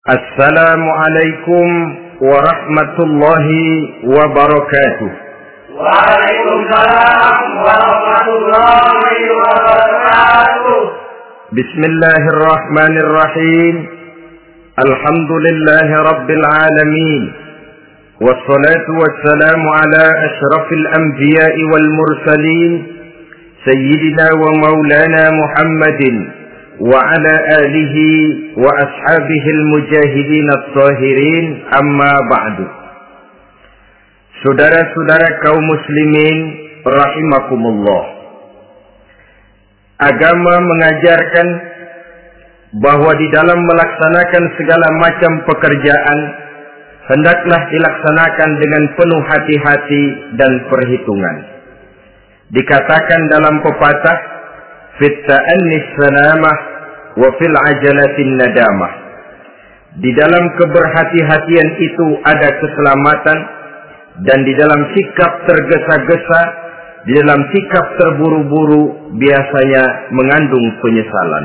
Assalamualaikum warahmatullahi wabarakatuh. Waalaikumsalam warahmatullahi wabarakatuh. Bismillahirrahmanirrahim. Alhamdulillahi rabbil alamin. Wassalatu wassalamu ala ashrafil anbiya'i wal mursalin, sayyidina wa maulana Muhammadin wa ala alihi wa ashabihil mujahidin at-tahirin, amma ba'du. Saudara-saudara kaum muslimin rahimakumullah, agama mengajarkan bahwa di dalam melaksanakan segala macam pekerjaan hendaklah dilaksanakan dengan penuh hati-hati dan perhitungan. Dikatakan dalam pepatah, fit ta'annis salamah wa fil ajalatin nadamah. Di dalam keberhati-hatian itu ada keselamatan, dan di dalam sikap tergesa-gesa, di dalam sikap terburu-buru biasanya mengandung penyesalan.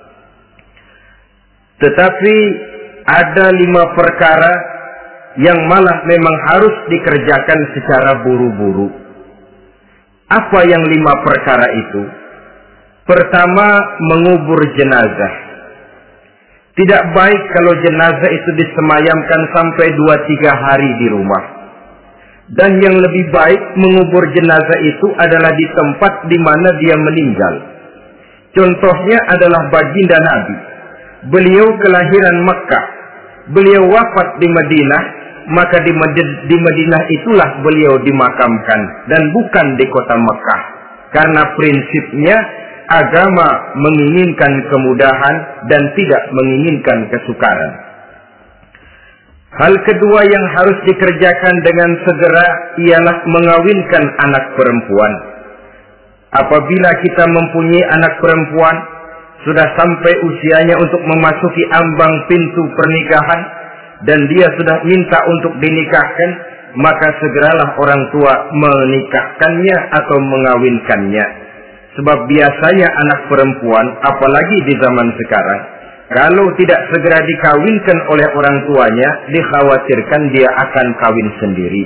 Tetapi ada 5 perkara yang malah memang harus dikerjakan secara buru-buru. Apa yang 5 perkara itu? Pertama, mengubur jenazah. Tidak baik kalau jenazah itu disemayamkan sampai 2-3 hari di rumah. Dan yang lebih baik mengubur jenazah itu adalah di tempat di mana dia meninggal. Contohnya adalah baginda Nabi. Beliau kelahiran Mekah. Beliau wafat di Madinah, maka di Madinah itulah beliau dimakamkan dan bukan di kota Mekah. Karena prinsipnya agama menginginkan kemudahan dan tidak menginginkan kesukaran. Hal kedua yang harus dikerjakan dengan segera ialah mengawinkan anak perempuan. Apabila kita mempunyai anak perempuan, sudah sampai usianya untuk memasuki ambang pintu pernikahan, dan dia sudah minta untuk dinikahkan, maka segeralah orang tua menikahkannya atau mengawinkannya. Sebab biasanya anak perempuan, apalagi di zaman sekarang, kalau tidak segera dikawinkan oleh orang tuanya, dikhawatirkan dia akan kawin sendiri.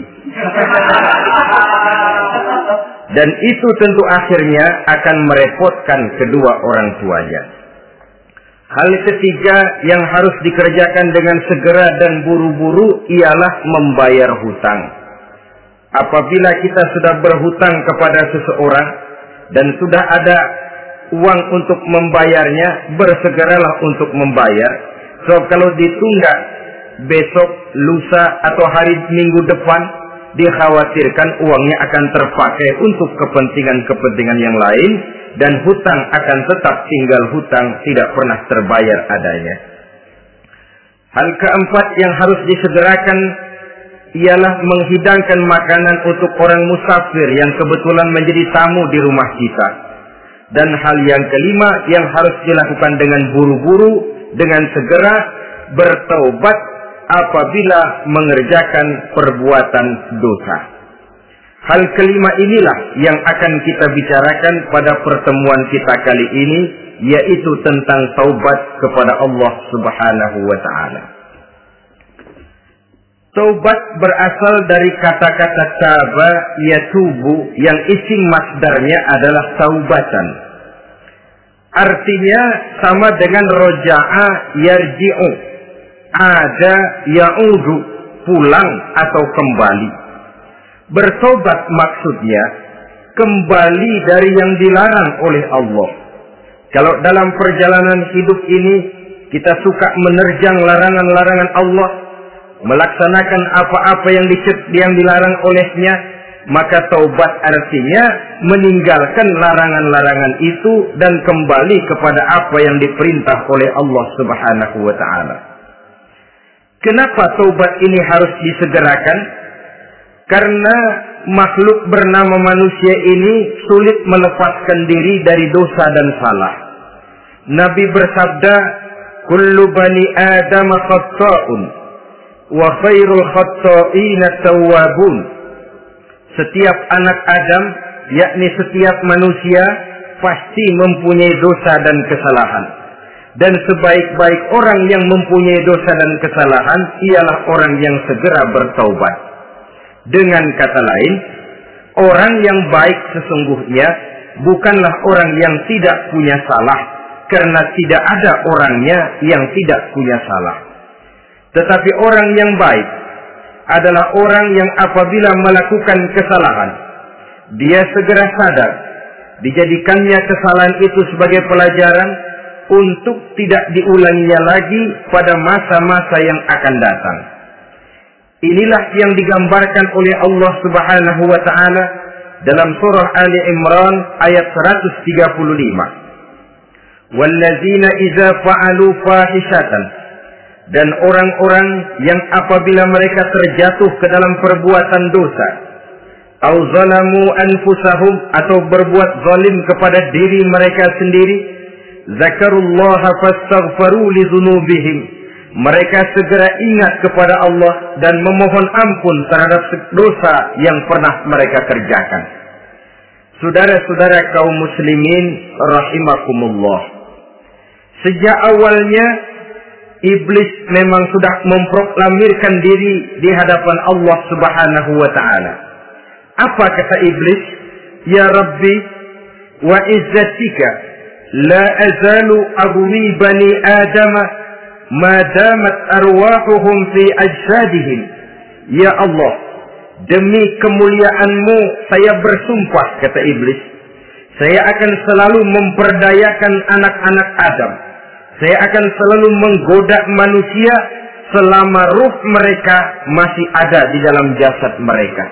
Dan itu tentu akhirnya akan merepotkan kedua orang tuanya. Hal ketiga yang harus dikerjakan dengan segera dan buru-buru ialah membayar hutang. Apabila kita sudah berhutang kepada seseorang dan sudah ada uang untuk membayarnya, bersegeralah untuk membayar. So kalau ditunda besok, lusa atau hari minggu depan, dikhawatirkan uangnya akan terpakai untuk kepentingan-kepentingan yang lain, dan hutang akan tetap tinggal hutang, tidak pernah terbayar adanya. Hal keempat yang harus disegerakan ialah menghidangkan makanan untuk orang musafir yang kebetulan menjadi tamu di rumah kita. Dan hal yang kelima yang harus dilakukan dengan buru-buru, dengan segera bertaubat apabila mengerjakan perbuatan dosa. Hal kelima inilah yang akan kita bicarakan pada pertemuan kita kali ini, yaitu tentang taubat kepada Allah Subhanahu wa ta'ala. Taubat berasal dari kata-kata taba yatubu, yang isim masdarnya adalah taubatan. Artinya sama dengan roja'a yarji'u, ada ya'udu, pulang atau kembali. Bertobat maksudnya kembali dari yang dilarang oleh Allah. Kalau dalam perjalanan hidup ini kita suka menerjang larangan-larangan Allah, melaksanakan apa-apa yang dilarang olehnya, maka taubat artinya meninggalkan larangan-larangan itu dan kembali kepada apa yang diperintah oleh Allah Subhanahu wa ta'ala. Kenapa taubat ini harus disegerakan? Karena makhluk bernama manusia ini sulit melepaskan diri dari dosa dan salah. Nabi bersabda, kullu bani Adam khatta'un wa khairul khatta'ina tawwabun. Setiap anak Adam, yakni setiap manusia, pasti mempunyai dosa dan kesalahan. Dan sebaik-baik orang yang mempunyai dosa dan kesalahan ialah orang yang segera bertaubat. Dengan kata lain, orang yang baik sesungguhnya bukanlah orang yang tidak punya salah, karena tidak ada orangnya yang tidak punya salah. Tetapi orang yang baik adalah orang yang apabila melakukan kesalahan, dia segera sadar, dijadikannya kesalahan itu sebagai pelajaran untuk tidak diulanginya lagi pada masa-masa yang akan datang. Inilah yang digambarkan oleh Allah Subhanahu wa taala dalam surah Ali Imran ayat 135. Wallazina idza fa'alu fahishatan, dan orang-orang yang apabila mereka terjatuh ke dalam perbuatan dosa, au zalamu anfusahum, atau berbuat zalim kepada diri mereka sendiri, zakarullaha fastaghfaru li dzunubihim, mereka segera ingat kepada Allah dan memohon ampun terhadap dosa yang pernah mereka kerjakan. Saudara-saudara kaum muslimin rahimakumullah, sejak awalnya iblis memang sudah memproklamirkan diri di hadapan Allah Subhanahu wa taala. Apa kata iblis? Ya Rabbi, wa izzatika la azalu aghwi bani adama ma damat arwahuhum fi ajsadihim. Ya Allah, demi kemuliaan-Mu saya bersumpah, kata iblis, saya akan selalu memperdayakan anak-anak Adam. Saya akan selalu menggoda manusia selama ruh mereka masih ada di dalam jasad mereka.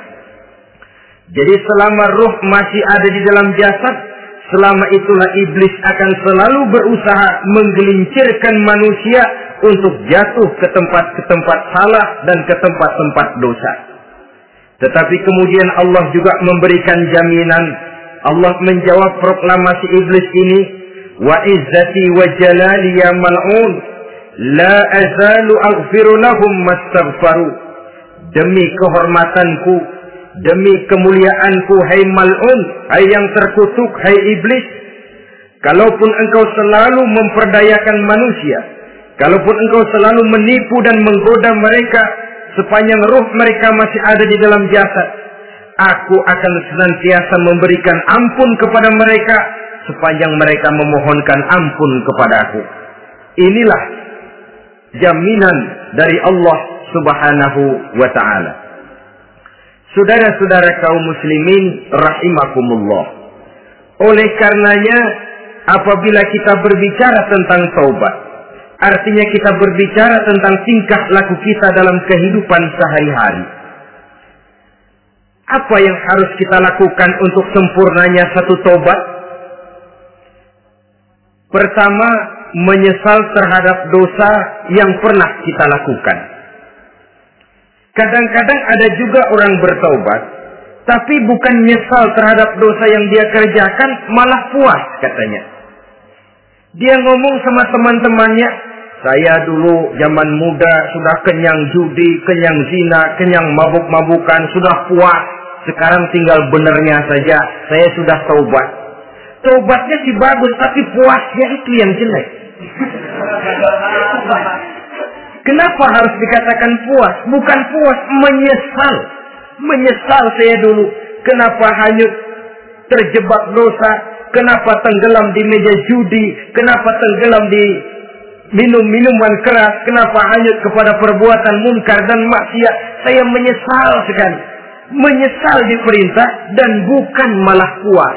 Jadi selama ruh masih ada di dalam jasad, selama itulah iblis akan selalu berusaha menggelincirkan manusia untuk jatuh ke tempat salah dan ke tempat-tempat dosa. Tetapi kemudian Allah juga memberikan jaminan. Allah menjawab proklamasi iblis ini, wa izzati wa jalali ya mal'un la azalu aghfiru lahum mastaghfaru. Demi kehormatanku, demi kemuliaanku, hai mal'un, hai yang terkutuk, hai iblis, kalaupun engkau selalu memperdayakan manusia, kalaupun engkau selalu menipu dan menggoda mereka sepanjang ruh mereka masih ada di dalam jasad, aku akan senantiasa memberikan ampun kepada mereka sepanjang mereka memohonkan ampun kepadaku. Inilah jaminan dari Allah Subhanahu wa ta'ala. Saudara-saudara kaum muslimin rahimakumullah, oleh karenanya apabila kita berbicara tentang taubat, artinya kita berbicara tentang tingkah laku kita dalam kehidupan sehari-hari. Apa yang harus kita lakukan untuk sempurnanya satu taubat? Pertama, menyesal terhadap dosa yang pernah kita lakukan. Kadang-kadang ada juga orang bertaubat, tapi bukan nyesal terhadap dosa yang dia kerjakan, malah puas katanya. Dia ngomong sama teman-temannya, saya dulu zaman muda sudah kenyang judi, kenyang zina, kenyang mabuk-mabukan, sudah puas. Sekarang tinggal benernya saja, saya sudah taubat. Taubatnya sih bagus, tapi puasnya itu yang jelek. Kenapa harus dikatakan puas? Bukan puas, menyesal. Menyesal saya dulu. Kenapa hanyut terjebak dosa? Kenapa tenggelam di meja judi? Kenapa tenggelam di minum-minuman keras? Kenapa hanyut kepada perbuatan munkar dan maksiat? Saya menyesal sekali. Menyesal diperintah dan bukan malah puas.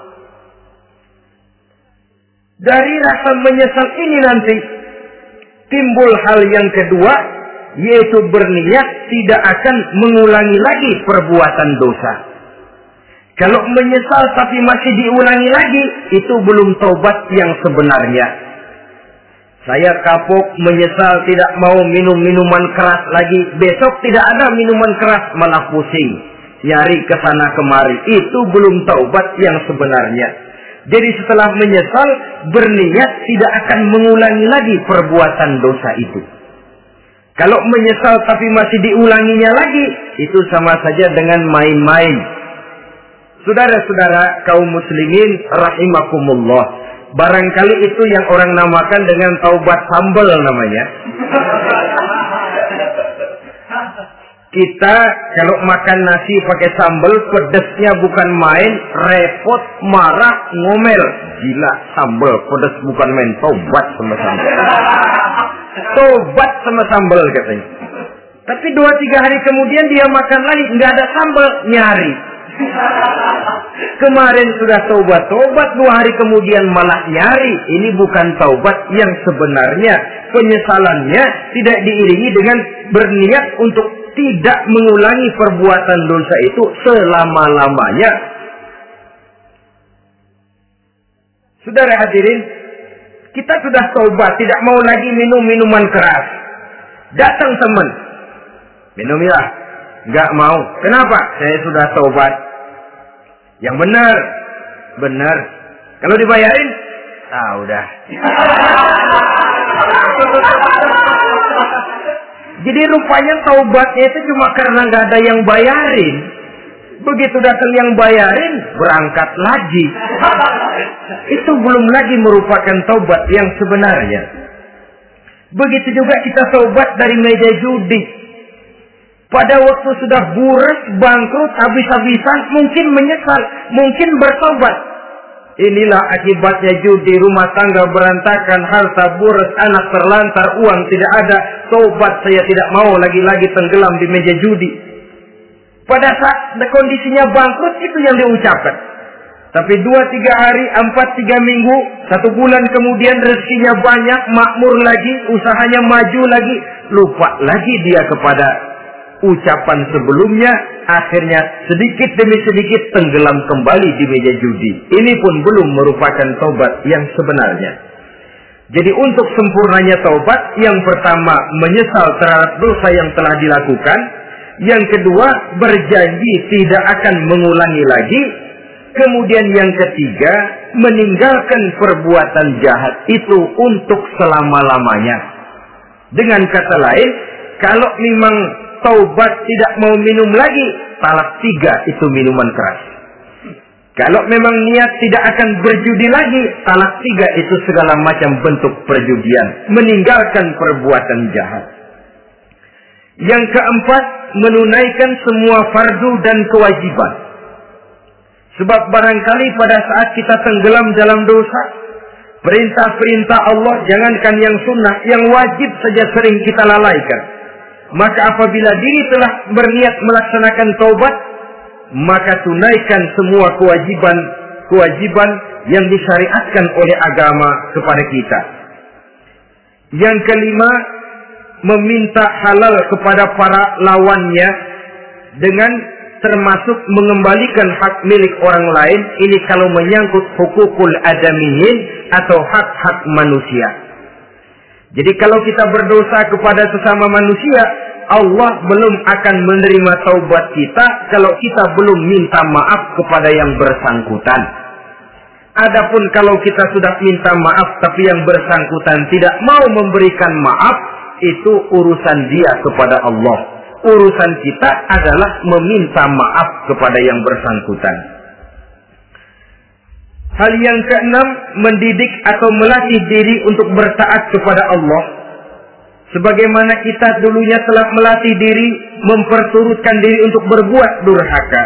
Dari rasa menyesal ini nanti timbul hal yang kedua, yaitu berniat tidak akan mengulangi lagi perbuatan dosa. Kalau menyesal tapi masih diulangi lagi, itu belum taubat yang sebenarnya. Saya kapok, menyesal, tidak mau minum minuman keras lagi. Besok tidak ada minuman keras, malah pusing. Nyari ke sana kemari. Itu belum taubat yang sebenarnya. Jadi setelah menyesal, berniat tidak akan mengulangi lagi perbuatan dosa itu. Kalau menyesal tapi masih diulanginya lagi, itu sama saja dengan main-main. Saudara-saudara kaum muslimin rahimakumullah, Barangkali itu yang orang namakan dengan taubat sambal namanya. Kita kalau makan nasi pakai sambal, pedesnya bukan main, repot, marah, ngomel. Gila, sambal pedes bukan main, taubat sama sambal. Tobat sama sambal katanya. Tapi 2-3 hari kemudian dia makan lagi, nggak ada sambal, nyari. Kemarin sudah tobat, 2 hari kemudian malah nyari. Ini bukan taubat yang sebenarnya. Penyesalannya tidak diiringi dengan berniat untuk tidak mengulangi perbuatan dosa itu selama-lamanya. Saudara hadirin, kita sudah taubat, tidak mau lagi minum minuman keras. Datang teman, minum ya, nggak mau. Kenapa? Saya sudah taubat. Yang benar. Kalau dibayarin, udah. Jadi rupanya taubatnya itu cuma karena nggak ada yang bayarin. Begitu datang yang bayarin, berangkat lagi. Itu belum lagi merupakan taubat yang sebenarnya. Begitu juga kita taubat dari meja judi. Pada waktu sudah buras, bangkrut, habis-habisan, mungkin menyesal, mungkin bertobat. Inilah akibatnya judi, rumah tangga berantakan, harta buras, anak terlantar, uang tidak ada. Tobat, saya tidak mau lagi-lagi tenggelam di meja judi. Pada saat kondisinya bangkrut, itu yang diucapkan. Tapi 2-3 hari, 4-3 minggu, 1 bulan kemudian rezekinya banyak, makmur lagi, usahanya maju lagi, lupa lagi dia kepada ucapan sebelumnya, akhirnya sedikit demi sedikit tenggelam kembali di meja judi. Ini pun belum merupakan taubat yang sebenarnya. Jadi untuk sempurnanya taubat, yang pertama menyesal terhadap dosa yang telah dilakukan, yang kedua berjanji tidak akan mengulangi lagi, kemudian yang ketiga meninggalkan perbuatan jahat itu untuk selama-lamanya. Dengan kata lain, kalau memang taubat tidak mau minum lagi, talak 3 itu minuman keras. Kalau memang niat tidak akan berjudi lagi, talak 3 itu segala macam bentuk perjudian, meninggalkan perbuatan jahat. Yang keempat, menunaikan semua fardu dan kewajiban. Sebab barangkali pada saat kita tenggelam dalam dosa, perintah-perintah Allah, jangankan yang sunnah, yang wajib saja sering kita lalaikan. Maka apabila diri telah berniat melaksanakan taubat, maka tunaikan semua kewajiban yang disyariatkan oleh agama kepada kita. Yang kelima, meminta halal kepada para lawannya dengan termasuk mengembalikan hak milik orang lain. Ini kalau menyangkut hukukul adamiyin atau hak-hak manusia. Jadi kalau kita berdosa kepada sesama manusia, Allah belum akan menerima taubat kita kalau kita belum minta maaf kepada yang bersangkutan. Adapun kalau kita sudah minta maaf tapi yang bersangkutan tidak mau memberikan maaf, itu urusan dia kepada Allah. Urusan kita adalah meminta maaf kepada yang bersangkutan. Hal yang keenam, mendidik atau melatih diri untuk bertaat kepada Allah. Sebagaimana kita dulunya telah melatih diri, memperturutkan diri untuk berbuat durhaka.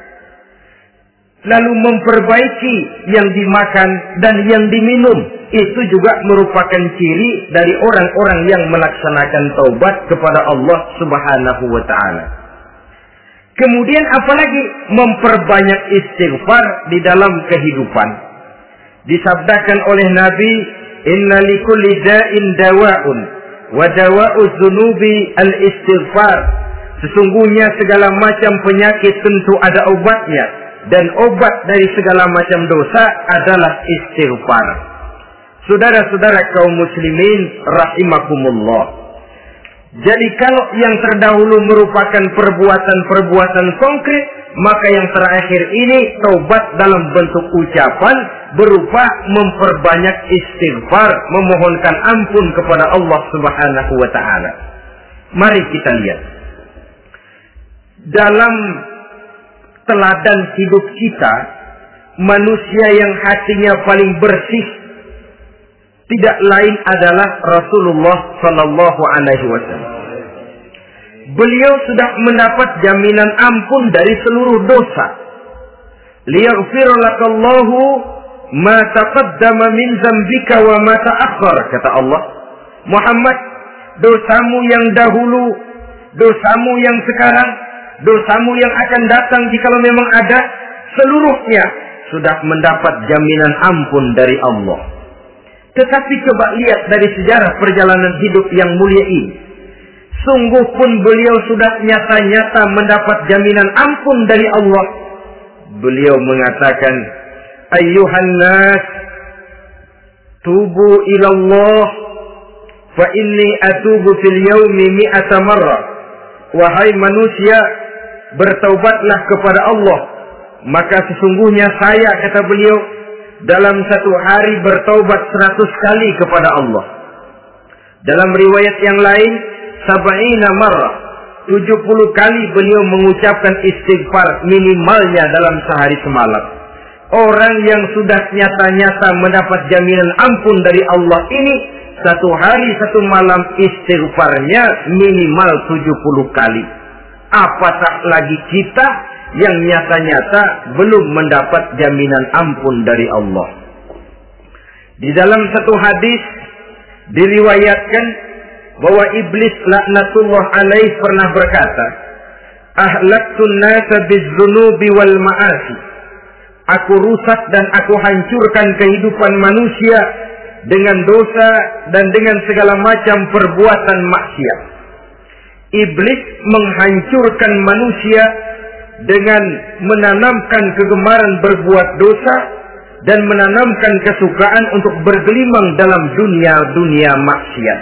Lalu memperbaiki yang dimakan dan yang diminum. Itu juga merupakan ciri dari orang-orang yang melaksanakan taubat kepada Allah Subhanahu wa ta'ala. Kemudian apalagi memperbanyak istighfar di dalam kehidupan. Disabdakan oleh Nabi, inna likulli da'in dawa'un wa dawa'u dzunubi al-istighfar. Sesungguhnya segala macam penyakit tentu ada obatnya, dan obat dari segala macam dosa adalah istighfar. Saudara-saudara kaum muslimin rahimakumullah. Jadi kalau yang terdahulu merupakan perbuatan-perbuatan konkret, maka yang terakhir ini taubat dalam bentuk ucapan berupa memperbanyak istighfar, memohonkan ampun kepada Allah Subhanahu wa ta'ala. Mari kita lihat. Dalam teladan hidup kita, manusia yang hatinya paling bersih tidak lain adalah Rasulullah sallallahu alaihi wasallam. Beliau sudah mendapat jaminan ampun dari seluruh dosa. Liyaghfir lakallahu ma taqaddama min dzambika wa ma ta'akhkhar, kata Allah. Muhammad, dosamu yang dahulu, dosamu yang sekarang, dosamu yang akan datang jikalau memang ada, seluruhnya sudah mendapat jaminan ampun dari Allah. Tetapi coba lihat dari sejarah perjalanan hidup yang mulia ini. Sungguh pun beliau sudah nyata-nyata mendapat jaminan ampun dari Allah. Beliau mengatakan, ayyuhan nas, tubu ilallah, fa inni atubu fil yaumi mi'ata marrah. Wahai manusia, bertaubatlah kepada Allah. Maka sesungguhnya saya, kata beliau, dalam satu hari bertaubat 100 kali kepada Allah. Dalam riwayat yang lain, 70 marrah, 70 kali beliau mengucapkan istighfar minimalnya dalam sehari semalam. Orang yang sudah nyata-nyata mendapat jaminan ampun dari Allah ini, satu hari satu malam istighfarnya minimal 70 kali. Apatah lagi kita yang nyata-nyata belum mendapat jaminan ampun dari Allah. Di dalam satu hadis diriwayatkan bahwa iblis laknatullah alaih pernah berkata, ahlaktun nasa bizzunubi wal ma'asi. Aku rusak dan aku hancurkan kehidupan manusia dengan dosa dan dengan segala macam perbuatan maksiat. Iblis menghancurkan manusia dengan menanamkan kegemaran berbuat dosa dan menanamkan kesukaan untuk bergelimang dalam dunia maksiat.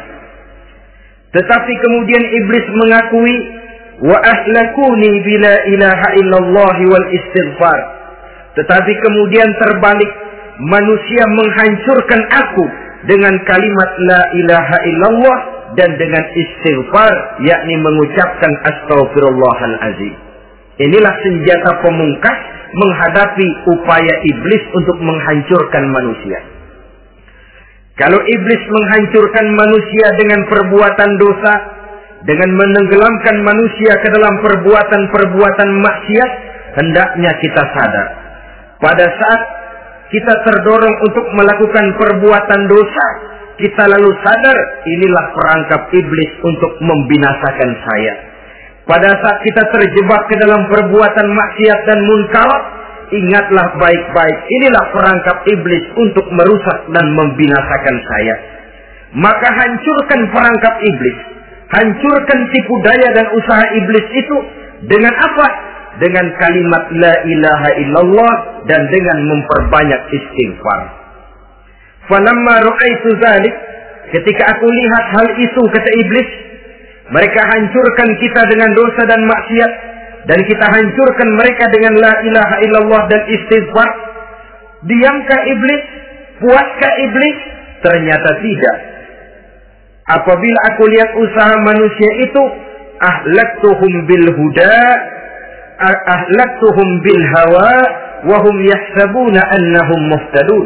Tetapi kemudian iblis mengakui, wa ahlakuni bila ilaha illallah wal istighfar. Tetapi kemudian terbalik, manusia menghancurkan aku dengan kalimat la ilaha illallah dan dengan istighfar, yakni mengucapkan astaghfirullahalazim. Inilah senjata pemungkas menghadapi upaya iblis untuk menghancurkan manusia. Kalau iblis menghancurkan manusia dengan perbuatan dosa, dengan menenggelamkan manusia ke dalam perbuatan-perbuatan maksiat, hendaknya kita sadar. Pada saat kita terdorong untuk melakukan perbuatan dosa, kita lalu sadar, inilah perangkap iblis untuk membinasakan saya. Pada saat kita terjebak ke dalam perbuatan maksiat dan munkarat, ingatlah baik-baik, inilah perangkap iblis untuk merusak dan membinasakan saya. Maka hancurkan perangkap iblis, hancurkan tipu daya dan usaha iblis itu dengan apa? Dengan kalimat la ilaha illallah dan dengan memperbanyak istighfar. Falamma ra'aitu dzalik, ketika aku lihat hal itu, kata iblis, mereka hancurkan kita dengan dosa dan maksiat, dan kita hancurkan mereka dengan la ilaha illallah dan istighfar. Diamkah iblis? Puaskah iblis? Ternyata tidak. Apabila aku lihat usaha manusia itu, ahlaktuhum bil huda, ahlaktuhum bil hawa, wa hum yahsabuna annahum muhtadun.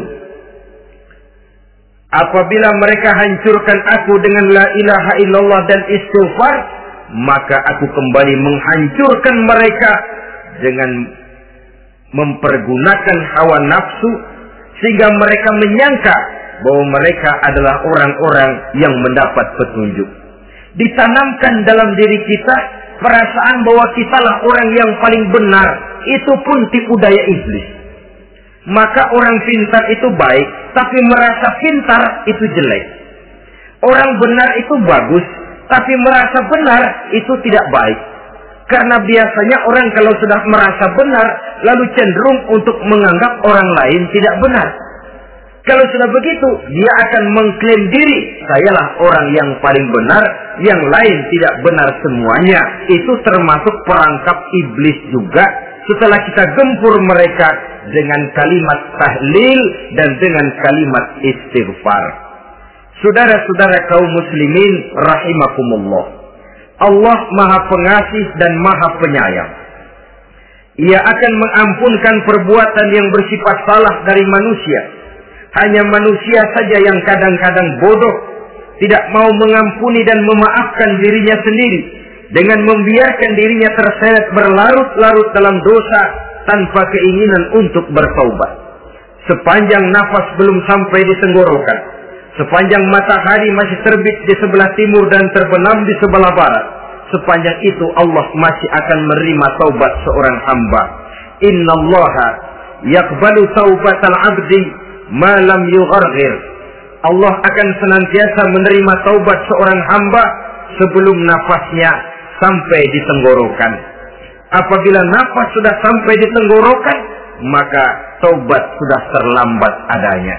Apabila mereka hancurkan aku dengan la ilaha illallah dan istighfar, maka aku kembali menghancurkan mereka dengan mempergunakan hawa nafsu, sehingga mereka menyangka bahwa mereka adalah orang-orang yang mendapat petunjuk. Ditanamkan dalam diri kita perasaan bahwa kitalah orang yang paling benar, itu pun tipu daya iblis. Maka orang pintar itu baik, tapi merasa pintar itu jelek. Orang benar itu bagus, tapi merasa benar itu tidak baik. Karena biasanya orang kalau sudah merasa benar, lalu cenderung untuk menganggap orang lain tidak benar. Kalau sudah begitu, dia akan mengklaim diri, sayalah orang yang paling benar, yang lain tidak benar semuanya. Itu termasuk perangkap iblis juga. Setelah kita gempur mereka dengan kalimat tahlil dan dengan kalimat istighfar. Saudara-saudara kaum muslimin rahimakumullah, Allah Maha Pengasih dan Maha Penyayang. Ia akan mengampunkan perbuatan yang bersifat salah dari manusia Hanya manusia saja yang kadang-kadang bodoh, tidak mau mengampuni dan memaafkan dirinya sendiri, dengan membiarkan dirinya terseret berlarut-larut dalam dosa tanpa keinginan untuk bertaubat. Sepanjang nafas belum sampai di tenggorokan, sepanjang matahari masih terbit di sebelah timur dan terbenam di sebelah barat, sepanjang itu Allah masih akan menerima taubat seorang hamba. Innallaha yaqbalu taubatal abdi ma lam yugharghir. Allah akan senantiasa menerima taubat seorang hamba sebelum nafasnya sampai di tenggorokan. Apabila nafas sudah sampai di tenggorokan, maka taubat sudah terlambat adanya.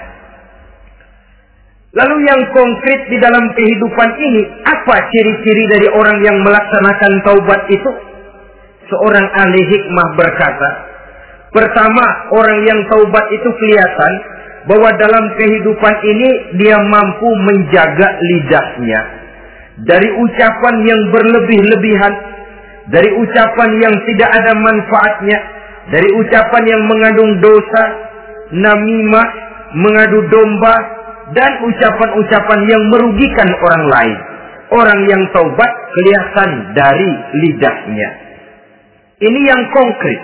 Lalu yang konkret di dalam kehidupan ini, apa ciri-ciri dari orang yang melaksanakan taubat itu? Seorang ahli hikmah berkata, pertama, orang yang taubat itu kelihatan bahwa dalam kehidupan ini dia mampu menjaga lidahnya dari ucapan yang berlebih-lebihan, dari ucapan yang tidak ada manfaatnya, dari ucapan yang mengandung dosa, namimah, mengadu domba, dan ucapan-ucapan yang merugikan orang lain. Orang yang taubat kelihatan dari lidahnya. Ini yang konkret.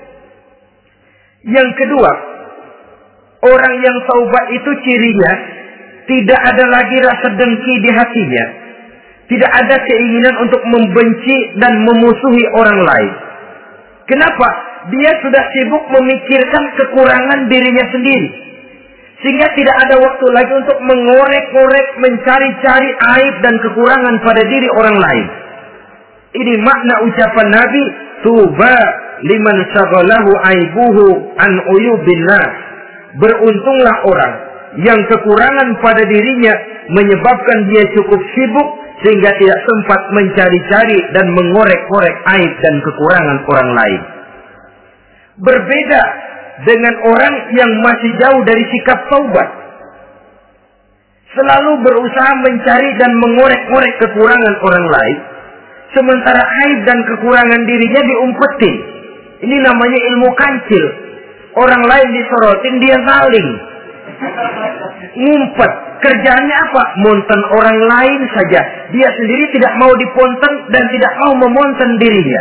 Yang kedua, orang yang taubat itu cirinya tidak ada lagi rasa dengki di hatinya. Tidak ada keinginan untuk membenci dan memusuhi orang lain. Kenapa? Dia sudah sibuk memikirkan kekurangan dirinya sendiri. Sehingga tidak ada waktu lagi untuk mengorek-korek, mencari-cari aib dan kekurangan pada diri orang lain. Ini makna ucapan Nabi, tuba liman syaghalahu aibuhu an uyubin nas. Beruntunglah orang yang kekurangan pada dirinya menyebabkan dia cukup sibuk sehingga tidak sempat mencari-cari dan mengorek-korek aib dan kekurangan orang lain. Berbeda dengan orang yang masih jauh dari sikap taubat. Selalu berusaha mencari dan mengorek-korek kekurangan orang lain, sementara aib dan kekurangan dirinya diumpetin. Ini namanya ilmu kancil. Orang lain disorotin, dia saling ngumpet. Kerjaannya apa? Monten orang lain saja. Dia sendiri tidak mau diponten dan tidak mau memonten dirinya.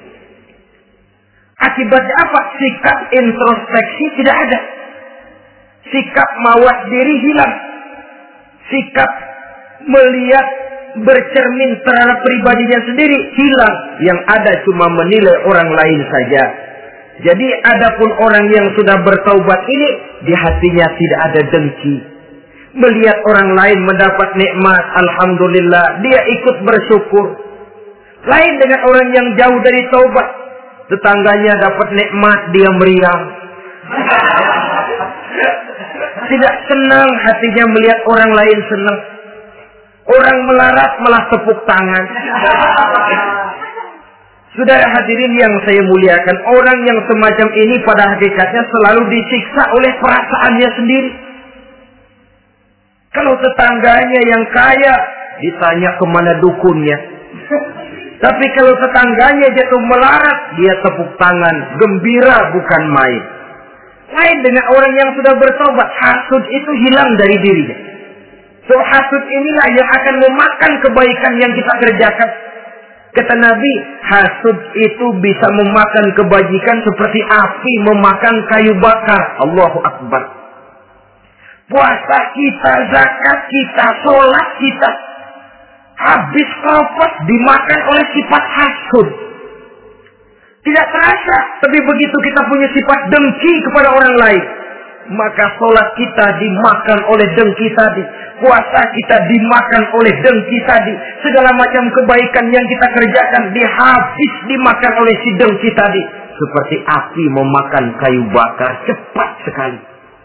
Akibatnya apa? Sikap introspeksi tidak ada. Sikap mawas diri hilang. Sikap melihat, bercermin terhadap pribadinya sendiri hilang. Yang ada cuma menilai orang lain saja. Jadi adapun orang yang sudah bertaubat ini, di hatinya tidak ada dengki. Melihat orang lain mendapat nikmat, alhamdulillah, dia ikut bersyukur. Lain dengan orang yang jauh dari taubat. Tetangganya dapat nikmat, dia meriang. Tidak senang hatinya melihat orang lain senang. Orang melarat malah tepuk tangan. Saudara hadirin yang saya muliakan, orang yang semacam ini pada hakikatnya selalu disiksa oleh perasaannya sendiri. Kalau tetangganya yang kaya, ditanya kemana dukunnya. Tapi kalau tetangganya jatuh melarat, dia tepuk tangan, gembira bukan main. Lain dengan orang yang sudah bertobat, hasud itu hilang dari dirinya. So hasud inilah yang akan memakan kebaikan yang kita kerjakan. Kata Nabi, hasud itu bisa memakan kebajikan seperti api memakan kayu bakar. Allahu Akbar. Puasa kita, zakat kita, sholat kita, habis kafat dimakan oleh sifat hasud. Tidak terasa, tapi begitu kita punya sifat dengki kepada orang lain, maka sholat kita dimakan oleh dengki tadi. Puasa kita dimakan oleh dengki tadi. Segala macam kebaikan yang kita kerjakan habis dimakan oleh si dengki tadi. Seperti api memakan kayu bakar, cepat sekali.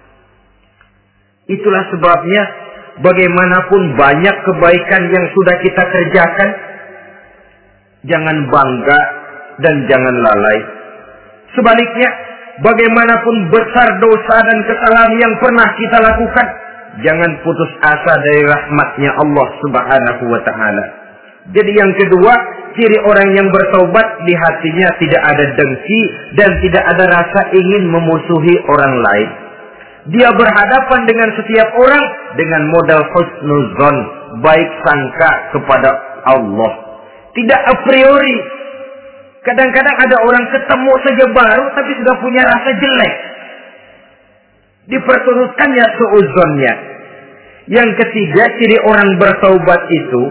Itulah sebabnya bagaimanapun banyak kebaikan yang sudah kita kerjakan, jangan bangga dan jangan lalai. Sebaliknya, bagaimanapun besar dosa dan kesalahan yang pernah kita lakukan, jangan putus asa dari rahmatnya Allah Subhanahu wa ta'ala. Jadi yang kedua, ciri orang yang bertaubat, di hatinya tidak ada dengki dan tidak ada rasa ingin memusuhi orang lain. Dia berhadapan dengan setiap orang dengan modal husnuzon, baik sangka kepada Allah. Tidak a priori. Kadang-kadang ada orang ketemu saja baru tapi sudah punya rasa jelek. Diperturutkannya suuzonnya. Yang ketiga, ciri orang bertaubat itu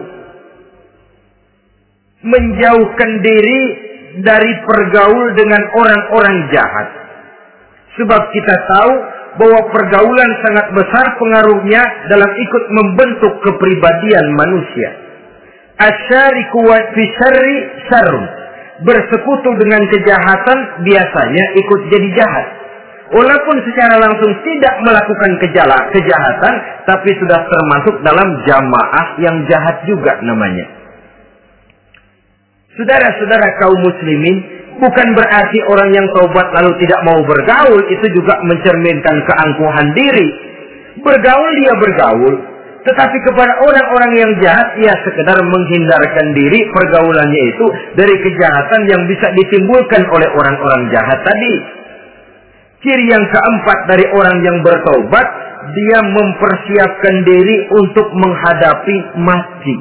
menjauhkan diri dari pergaul dengan orang-orang jahat. Sebab kita tahu bahwa pergaulan sangat besar pengaruhnya dalam ikut membentuk kepribadian manusia. Asyariku wa fi syarri syarrun. Bersekutu dengan kejahatan biasanya ikut jadi jahat. Walaupun secara langsung tidak melakukan kejahatan, tapi sudah termasuk dalam jamaah yang jahat juga namanya. Saudara-saudara kaum muslimin, bukan berarti orang yang taubat lalu tidak mau bergaul, itu juga mencerminkan keangkuhan diri. Bergaul dia bergaul, tetapi kepada orang-orang yang jahat, ia sekedar menghindarkan diri pergaulannya itu dari kejahatan yang bisa ditimbulkan oleh orang-orang jahat tadi. Ciri yang keempat dari orang yang bertaubat, dia mempersiapkan diri untuk menghadapi mati.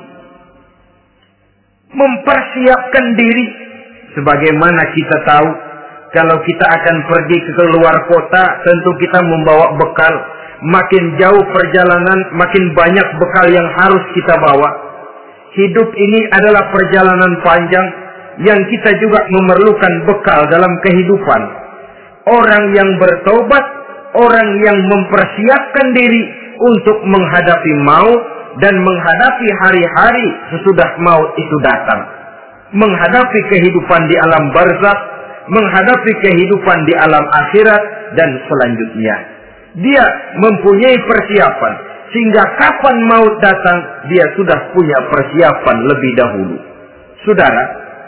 Mempersiapkan diri. Sebagaimana kita tahu, kalau kita akan pergi ke luar kota, tentu kita membawa bekal. Makin jauh perjalanan, makin banyak bekal yang harus kita bawa. Hidup ini adalah perjalanan panjang yang kita juga memerlukan bekal dalam kehidupan. Orang yang bertobat, orang yang mempersiapkan diri untuk menghadapi maut dan menghadapi hari-hari sesudah maut itu datang. Menghadapi kehidupan di alam barzakh, menghadapi kehidupan di alam akhirat dan selanjutnya. Dia mempunyai persiapan sehingga kapan maut datang dia sudah punya persiapan lebih dahulu. Saudara,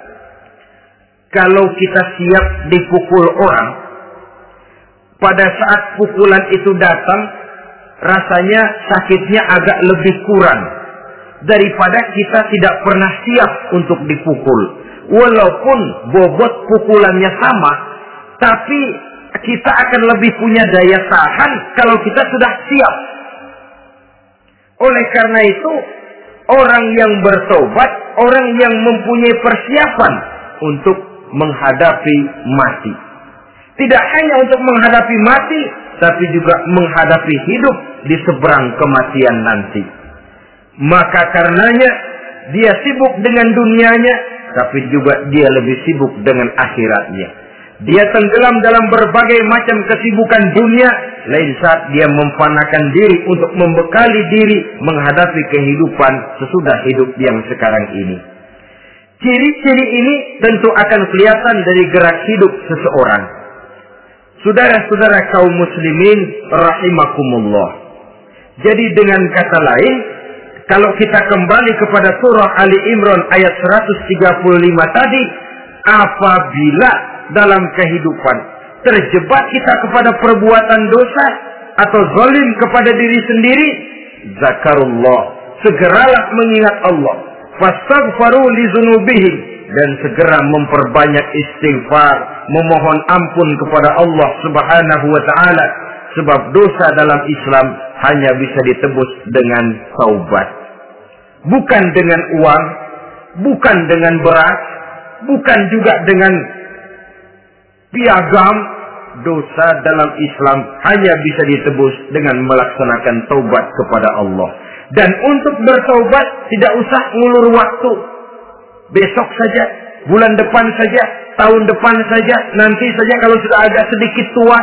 kalau kita siap dipukul orang, pada saat pukulan itu datang, rasanya sakitnya agak lebih kurang daripada kita tidak pernah siap untuk dipukul. Walaupun bobot pukulannya sama, tapi kita akan lebih punya daya tahan kalau kita sudah siap. Oleh karena itu, orang yang bertobat, orang yang mempunyai persiapan untuk menghadapi mati. Tidak hanya untuk menghadapi mati, tapi juga menghadapi hidup di seberang kematian nanti. Maka karenanya, dia sibuk dengan dunianya, tapi juga dia lebih sibuk dengan akhiratnya. Dia tenggelam dalam berbagai macam kesibukan dunia, lain saat dia memfanakan diri untuk membekali diri menghadapi kehidupan sesudah hidup yang sekarang ini. Ciri-ciri ini tentu akan kelihatan dari gerak hidup seseorang. Saudara-saudara kaum muslimin rahimakumullah. Jadi dengan kata lain, kalau kita kembali kepada surah Ali Imran ayat 135 tadi, apabila dalam kehidupan terjebak kita kepada perbuatan dosa atau zalim kepada diri sendiri, zakarullah, segeralah mengingat Allah, fastaghfaru li dzunubihim, dan segera memperbanyak istighfar, memohon ampun kepada Allah Subhanahu wa taala, sebab dosa dalam Islam hanya bisa ditebus dengan taubat. Bukan dengan uang, bukan dengan beras, bukan juga dengan piagam. Dosa dalam Islam hanya bisa ditebus dengan melaksanakan taubat kepada Allah. Dan untuk bertaubat tidak usah ngulur waktu. Besok saja, bulan depan saja, tahun depan saja, nanti saja kalau sudah agak sedikit tua.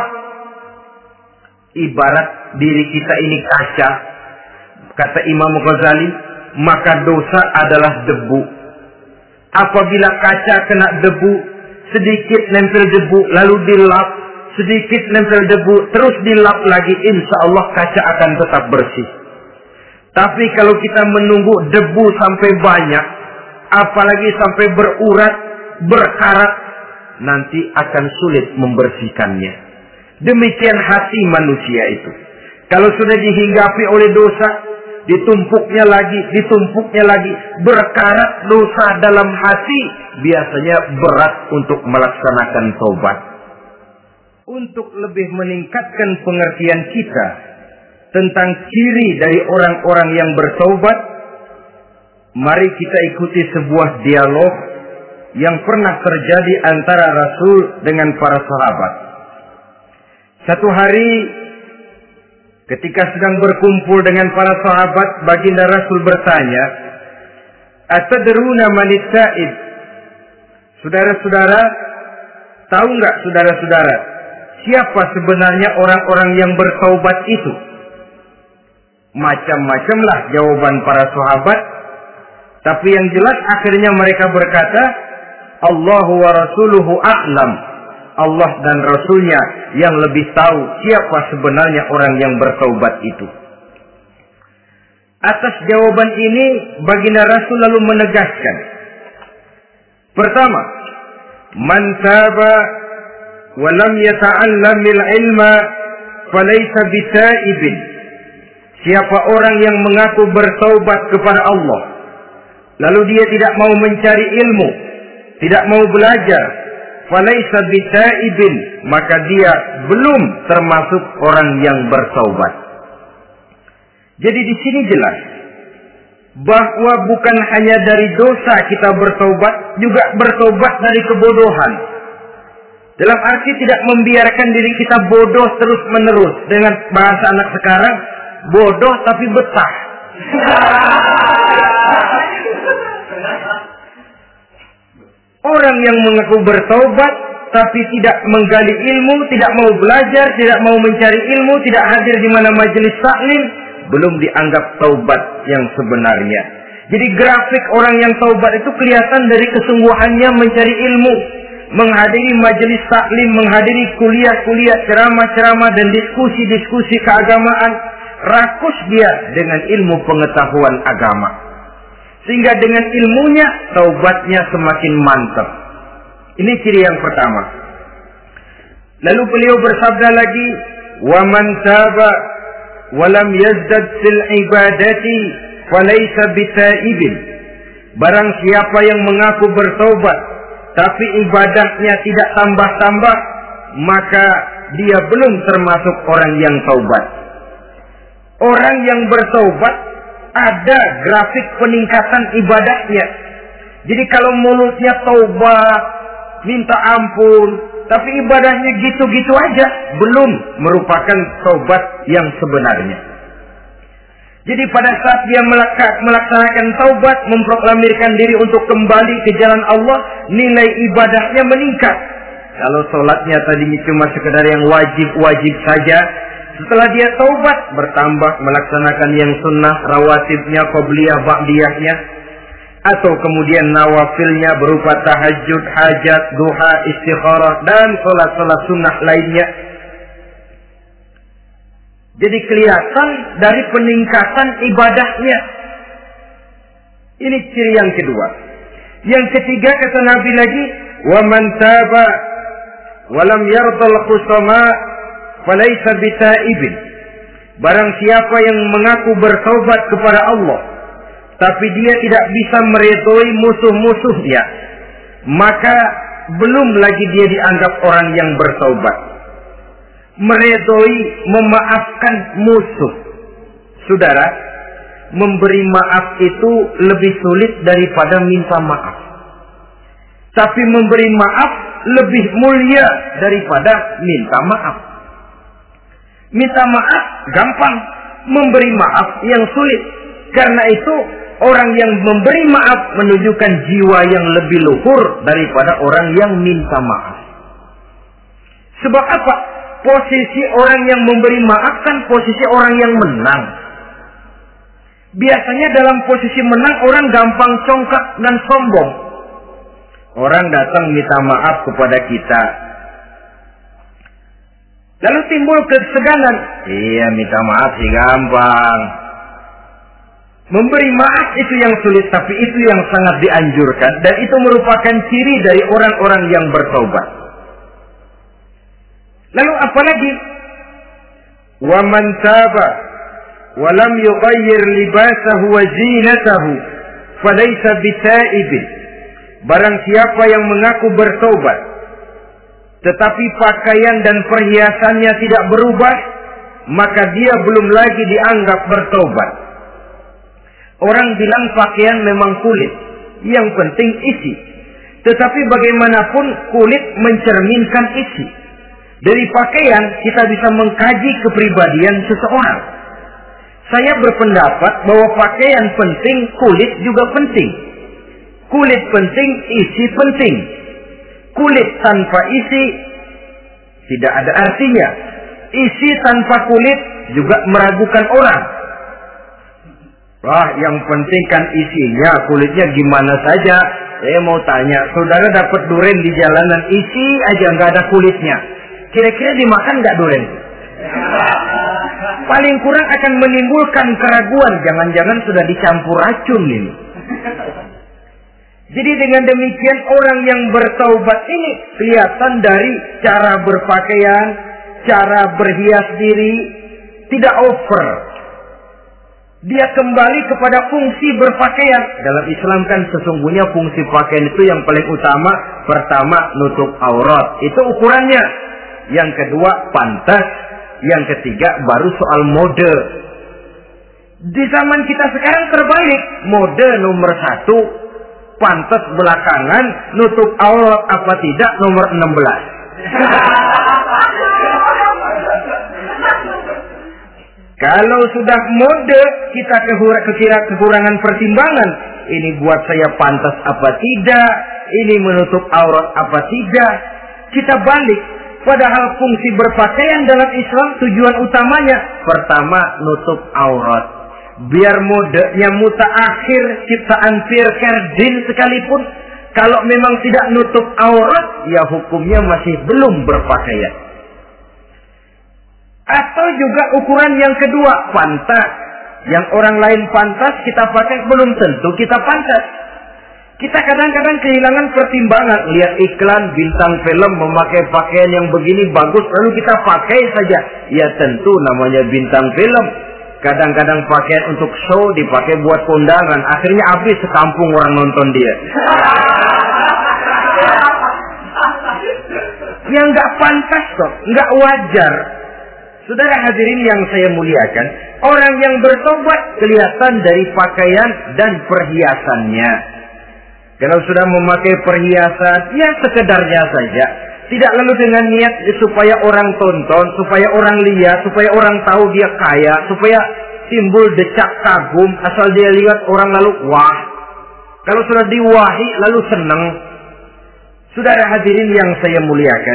Ibarat diri kita ini kaca. Kata Imam Ghazali, maka dosa adalah debu. Apabila kaca kena debu, sedikit nempel debu, lalu dilap, sedikit nempel debu, terus dilap lagi, insya Allah kaca akan tetap bersih. Tapi kalau kita menunggu debu sampai banyak, apalagi sampai berurat, berkarat, nanti akan sulit membersihkannya. Demikian hati manusia itu. Kalau sudah dihinggapi oleh dosa, ditumpuknya lagi, berkarat dosa dalam hati, biasanya berat untuk melaksanakan taubat. untuk lebih meningkatkan pengertian kita tentang ciri dari orang-orang yang bertaubat, mari kita ikuti sebuah dialog yang pernah terjadi antara Rasul dengan para sahabat. Satu hari ketika sedang berkumpul dengan para sahabat, baginda Rasul bertanya, "Atadruna manis sa'id?" Saudara-saudara, tahu nggak saudara-saudara, siapa sebenarnya orang-orang yang bertaubat itu? Macam-macamlah jawaban para sahabat, tapi yang jelas akhirnya mereka berkata, Allahu wa rasuluhu a'lam. Allah dan Rasulnya yang lebih tahu siapa sebenarnya orang yang bertaubat itu. Atas jawaban ini, baginda Rasul lalu menegaskan. Pertama, man taba wa lam yata'allamil ilma falaysa bita'ibin. Siapa orang yang mengaku bertaubat kepada Allah, lalu dia tidak mau mencari ilmu, tidak mau belajar, falaysa bita'ibin, maka dia belum termasuk orang yang bertaubat. Jadi di sini jelas bahwa bukan hanya dari dosa kita bertaubat, juga bertaubat dari kebodohan. Dalam arti tidak membiarkan diri kita bodoh terus menerus. Dengan bahasa anak sekarang, bodoh tapi betah. Orang yang mengaku bertaubat tapi tidak menggali ilmu, tidak mau belajar, tidak mau mencari ilmu, tidak hadir di mana majelis taklim, belum dianggap taubat yang sebenarnya. Jadi grafik orang yang taubat itu kelihatan dari kesungguhannya mencari ilmu, menghadiri majelis taklim, menghadiri kuliah-kuliah, ceramah-ceramah dan diskusi-diskusi keagamaan. Rakus dia dengan ilmu pengetahuan agama, sehingga dengan ilmunya taubatnya semakin mantap. Ini ciri yang pertama. Lalu beliau bersabda lagi, wa man taba wa lam yazdad fil ibadati falaysa bitaibin. Barang siapa yang mengaku bertaubat tapi ibadahnya tidak tambah-tambah, maka dia belum termasuk orang yang taubat. Orang yang bertaubat ada grafik peningkatan ibadahnya. Jadi kalau mulutnya taubat, minta ampun, tapi ibadahnya gitu-gitu aja, belum merupakan taubat yang sebenarnya. Jadi pada saat dia melaksanakan taubat, memproklamirkan diri untuk kembali ke jalan Allah, nilai ibadahnya meningkat. Kalau sholatnya tadi cuma sekedar yang wajib-wajib saja, setelah dia taubat bertambah melaksanakan yang sunnah, rawatibnya, qobliyah, ba'diyahnya, atau kemudian nawafilnya berupa tahajud, hajat, duha, istikharah, dan sholat-sholat sunnah lainnya. Jadi kelihatan dari peningkatan ibadahnya. Ini ciri yang kedua. Yang ketiga kata Nabi lagi, wa man taba wa lam yardal khusama falaysa bitaibin. Barang siapa yang mengaku bertaubat kepada Allah, tapi dia tidak bisa meridhoi musuh-musuhnya, maka belum lagi dia dianggap orang yang bertaubat. Meridhoi, memaafkan musuh. Saudara, memberi maaf itu lebih sulit daripada minta maaf. Tapi memberi maaf lebih mulia daripada minta maaf. Minta maaf gampang, memberi maaf yang sulit. Karena itu orang yang memberi maaf menunjukkan jiwa yang lebih luhur daripada orang yang minta maaf. Sebab apa? Posisi orang yang memberi maaf kan posisi orang yang menang. Biasanya dalam posisi menang orang gampang congkak dan sombong. Orang datang minta maaf kepada kita, lalu timbul keseganan. Iya, minta maaf sih gampang. Memberi maaf itu yang sulit, tapi itu yang sangat dianjurkan. Dan itu merupakan ciri dari orang-orang yang bertaubat. Lalu apa lagi? Wa man taba wa lam yughayyir libasahu wa zinatahu falaysa bitaibin. Barang siapa yang mengaku bertaubat tetapi pakaian dan perhiasannya tidak berubah, maka dia belum lagi dianggap bertobat. Orang bilang pakaian memang kulit, yang penting isi. Tetapi bagaimanapun kulit mencerminkan isi. Dari pakaian kita bisa mengkaji kepribadian seseorang. Saya berpendapat bahwa pakaian penting, kulit juga penting. Kulit penting, isi penting. Kulit tanpa isi tidak ada artinya. Isi tanpa kulit juga meragukan orang. Wah, yang penting kan isinya, kulitnya gimana saja. Saya mau tanya, saudara dapat durian di jalanan, isi aja nggak ada kulitnya. Kira-kira dimakan nggak durian? Paling kurang akan menimbulkan keraguan. Jangan-jangan sudah dicampur racun ini. Jadi dengan demikian orang yang bertaubat ini kelihatan dari cara berpakaian, cara berhias diri, tidak over. Dia kembali kepada fungsi berpakaian. Dalam Islam kan sesungguhnya fungsi pakaian itu yang paling utama. Pertama, nutup aurat. Itu ukurannya. Yang kedua, pantas. Yang ketiga, baru soal mode. Di zaman kita sekarang terbalik. Mode nomor 1, pantas belakangan, nutup aurat apa tidak nomor 16. Kalau sudah mode, kita kekurangan pertimbangan. Ini buat saya pantas apa tidak, ini menutup aurat apa tidak. Kita balik. Padahal fungsi berpakaian dalam Islam tujuan utamanya pertama nutup aurat. Biar modenya mutaakhir ciptaan Pierre Cardin sekalipun, kalau memang tidak nutup aurat, ya hukumnya masih belum berpakaian. Atau juga ukuran yang kedua, pantas. Yang orang lain pantas kita pakai, belum tentu kita pantas. Kita kadang-kadang kehilangan pertimbangan. Lihat iklan bintang film memakai pakaian yang begini bagus, lalu kita pakai saja. Ya tentu namanya bintang film. Kadang-kadang pakaian untuk show dipakai buat kondangan. Akhirnya habis sekampung orang nonton dia. Yang nggak pantas kok, nggak wajar. Saudara hadirin yang saya muliakan, orang yang bertobat kelihatan dari pakaian dan perhiasannya. Kalau sudah memakai perhiasan, ya sekedarnya saja. Tidak lalu dengan niat supaya orang tonton, supaya orang lihat, supaya orang tahu dia kaya, supaya timbul decak kagum, asal dia lihat orang lalu wah. Kalau sudah diwahi lalu senang. Saudara hadirin yang saya muliakan,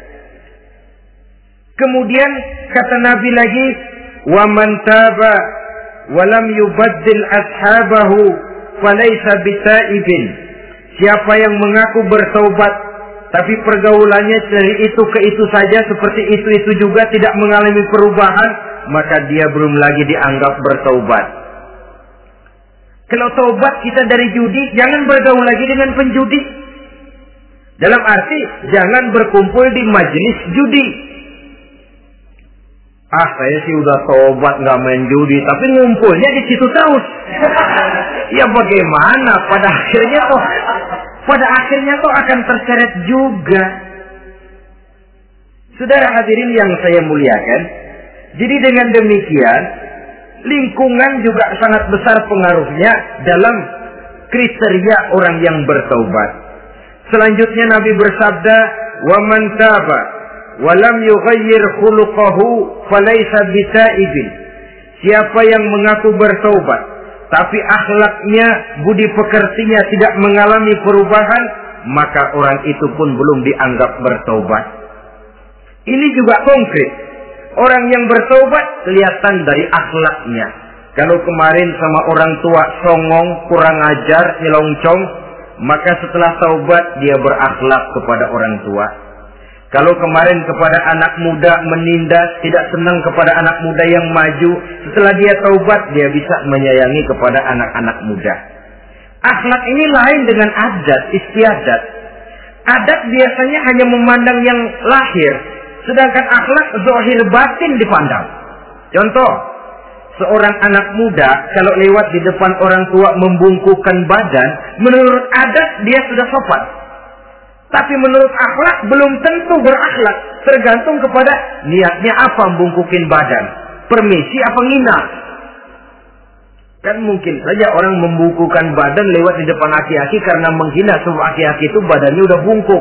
kemudian kata Nabi lagi, wa man taba wa lam yubaddil ashabahu falaysa bitaibin. Siapa yang mengaku bertaubat tapi pergaulannya dari itu ke itu saja, seperti itu juga tidak mengalami perubahan, maka dia belum lagi dianggap bertaubat. Kalau taubat kita dari judi, jangan bergaul lagi dengan penjudi. Dalam arti jangan berkumpul di majelis judi. Saya sih udah tobat nggak main judi, tapi ngumpulnya di situ terus. Ya bagaimana? Pada akhirnya toh akan terseret juga. Saudara hadirin yang saya muliakan, jadi dengan demikian lingkungan juga sangat besar pengaruhnya dalam kriteria orang yang bertaubat. Selanjutnya Nabi bersabda, "Wa man taba walam yughayyir khuluquhu falaysa bitaibin." Siapa yang mengaku bertaubat tapi akhlaknya, budi pekertinya tidak mengalami perubahan, maka orang itu pun belum dianggap bertaubat. Ini juga konkret. Orang yang bertaubat kelihatan dari akhlaknya. Kalau kemarin sama orang tua songong, kurang ajar, nyelongcong, maka setelah taubat dia berakhlak kepada orang tua. Kalau kemarin kepada anak muda menindas, tidak senang kepada anak muda yang maju, setelah dia taubat dia bisa menyayangi kepada anak-anak muda. Akhlak ini lain dengan adat, istiadat. Adat biasanya hanya memandang yang lahir, sedangkan akhlak zahir batin dipandang. Contoh, seorang anak muda kalau lewat di depan orang tua membungkukkan badan, menurut adat dia sudah sopan. Tapi menurut akhlak belum tentu berakhlak. Tergantung kepada niatnya apa membungkukin badan. Permisi apa ngina. Kan mungkin saja orang membungkukan badan lewat di depan aki-aki karena menghina sebab aki-aki itu badannya udah bungkuk.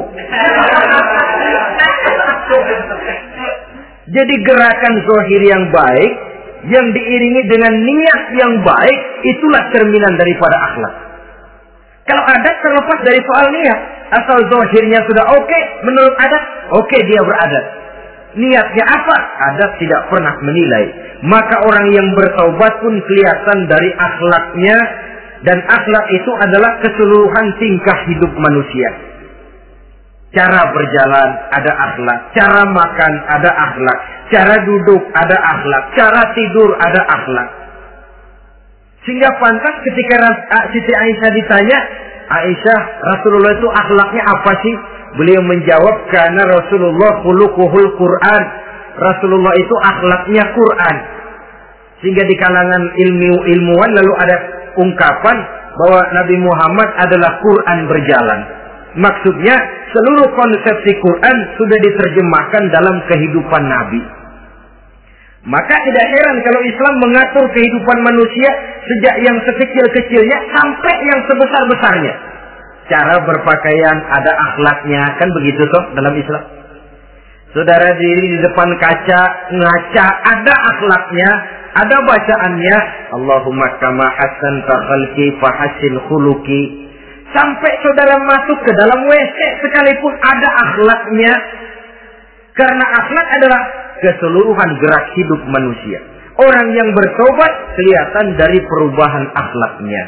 Jadi gerakan zahir yang baik yang diiringi dengan niat yang baik itulah cerminan daripada akhlak. Kalau adat terlepas dari soal niat, asal zahirnya sudah oke, menurut adat, oke dia beradat. Niatnya apa? Adat tidak pernah menilai. Maka orang yang bertaubat pun kelihatan dari akhlaknya, dan akhlak itu adalah keseluruhan tingkah hidup manusia. Cara berjalan ada akhlak, cara makan ada akhlak, cara duduk ada akhlak, cara tidur ada akhlak. Sehingga pantas ketika Siti Aisyah ditanya, Aisyah, Rasulullah itu akhlaknya apa sih? Beliau menjawab, karena Rasulullah khuluquhul Quran. Rasulullah itu akhlaknya Quran. Sehingga di kalangan ilmuwan lalu ada ungkapan bahwa Nabi Muhammad adalah Quran berjalan. Maksudnya seluruh konsepsi Quran sudah diterjemahkan dalam kehidupan Nabi. Maka tidak heran kalau Islam mengatur kehidupan manusia sejak yang sekecil-kecilnya sampai yang sebesar-besarnya. Cara berpakaian ada akhlaknya, kan begitu toh dalam Islam. Saudara diri di depan kaca, ngaca, ada akhlaknya, ada bacaannya. Allahumma kama hasanta khalqi fahassin khuluqi. Sampai saudara masuk ke dalam WC sekalipun ada akhlaknya. Karena akhlak adalah keseluruhan gerak hidup manusia. Orang yang bertobat kelihatan dari perubahan akhlaknya.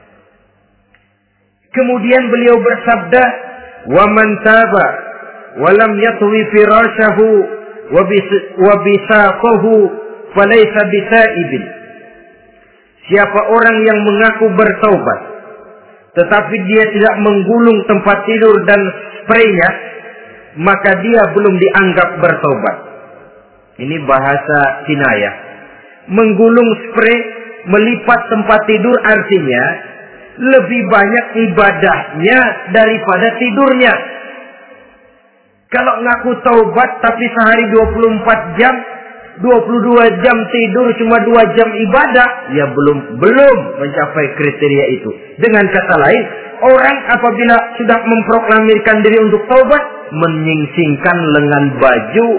Kemudian beliau bersabda, "Wa man taba wa lam yatwi firashahu wa bisaqahu falaysa bisaibin." Siapa orang yang mengaku bertaubat tetapi dia tidak menggulung tempat tidur dan spraynya, maka dia belum dianggap bertaubat. Ini bahasa kinayah. Menggulung spray, melipat tempat tidur artinya lebih banyak ibadahnya daripada tidurnya. Kalau ngaku taubat tapi sehari 24 jam, 22 jam tidur, cuma 2 jam ibadah, ya belum mencapai kriteria itu. Dengan kata lain, orang apabila sudah memproklamirkan diri untuk taubat, menyingsingkan lengan baju,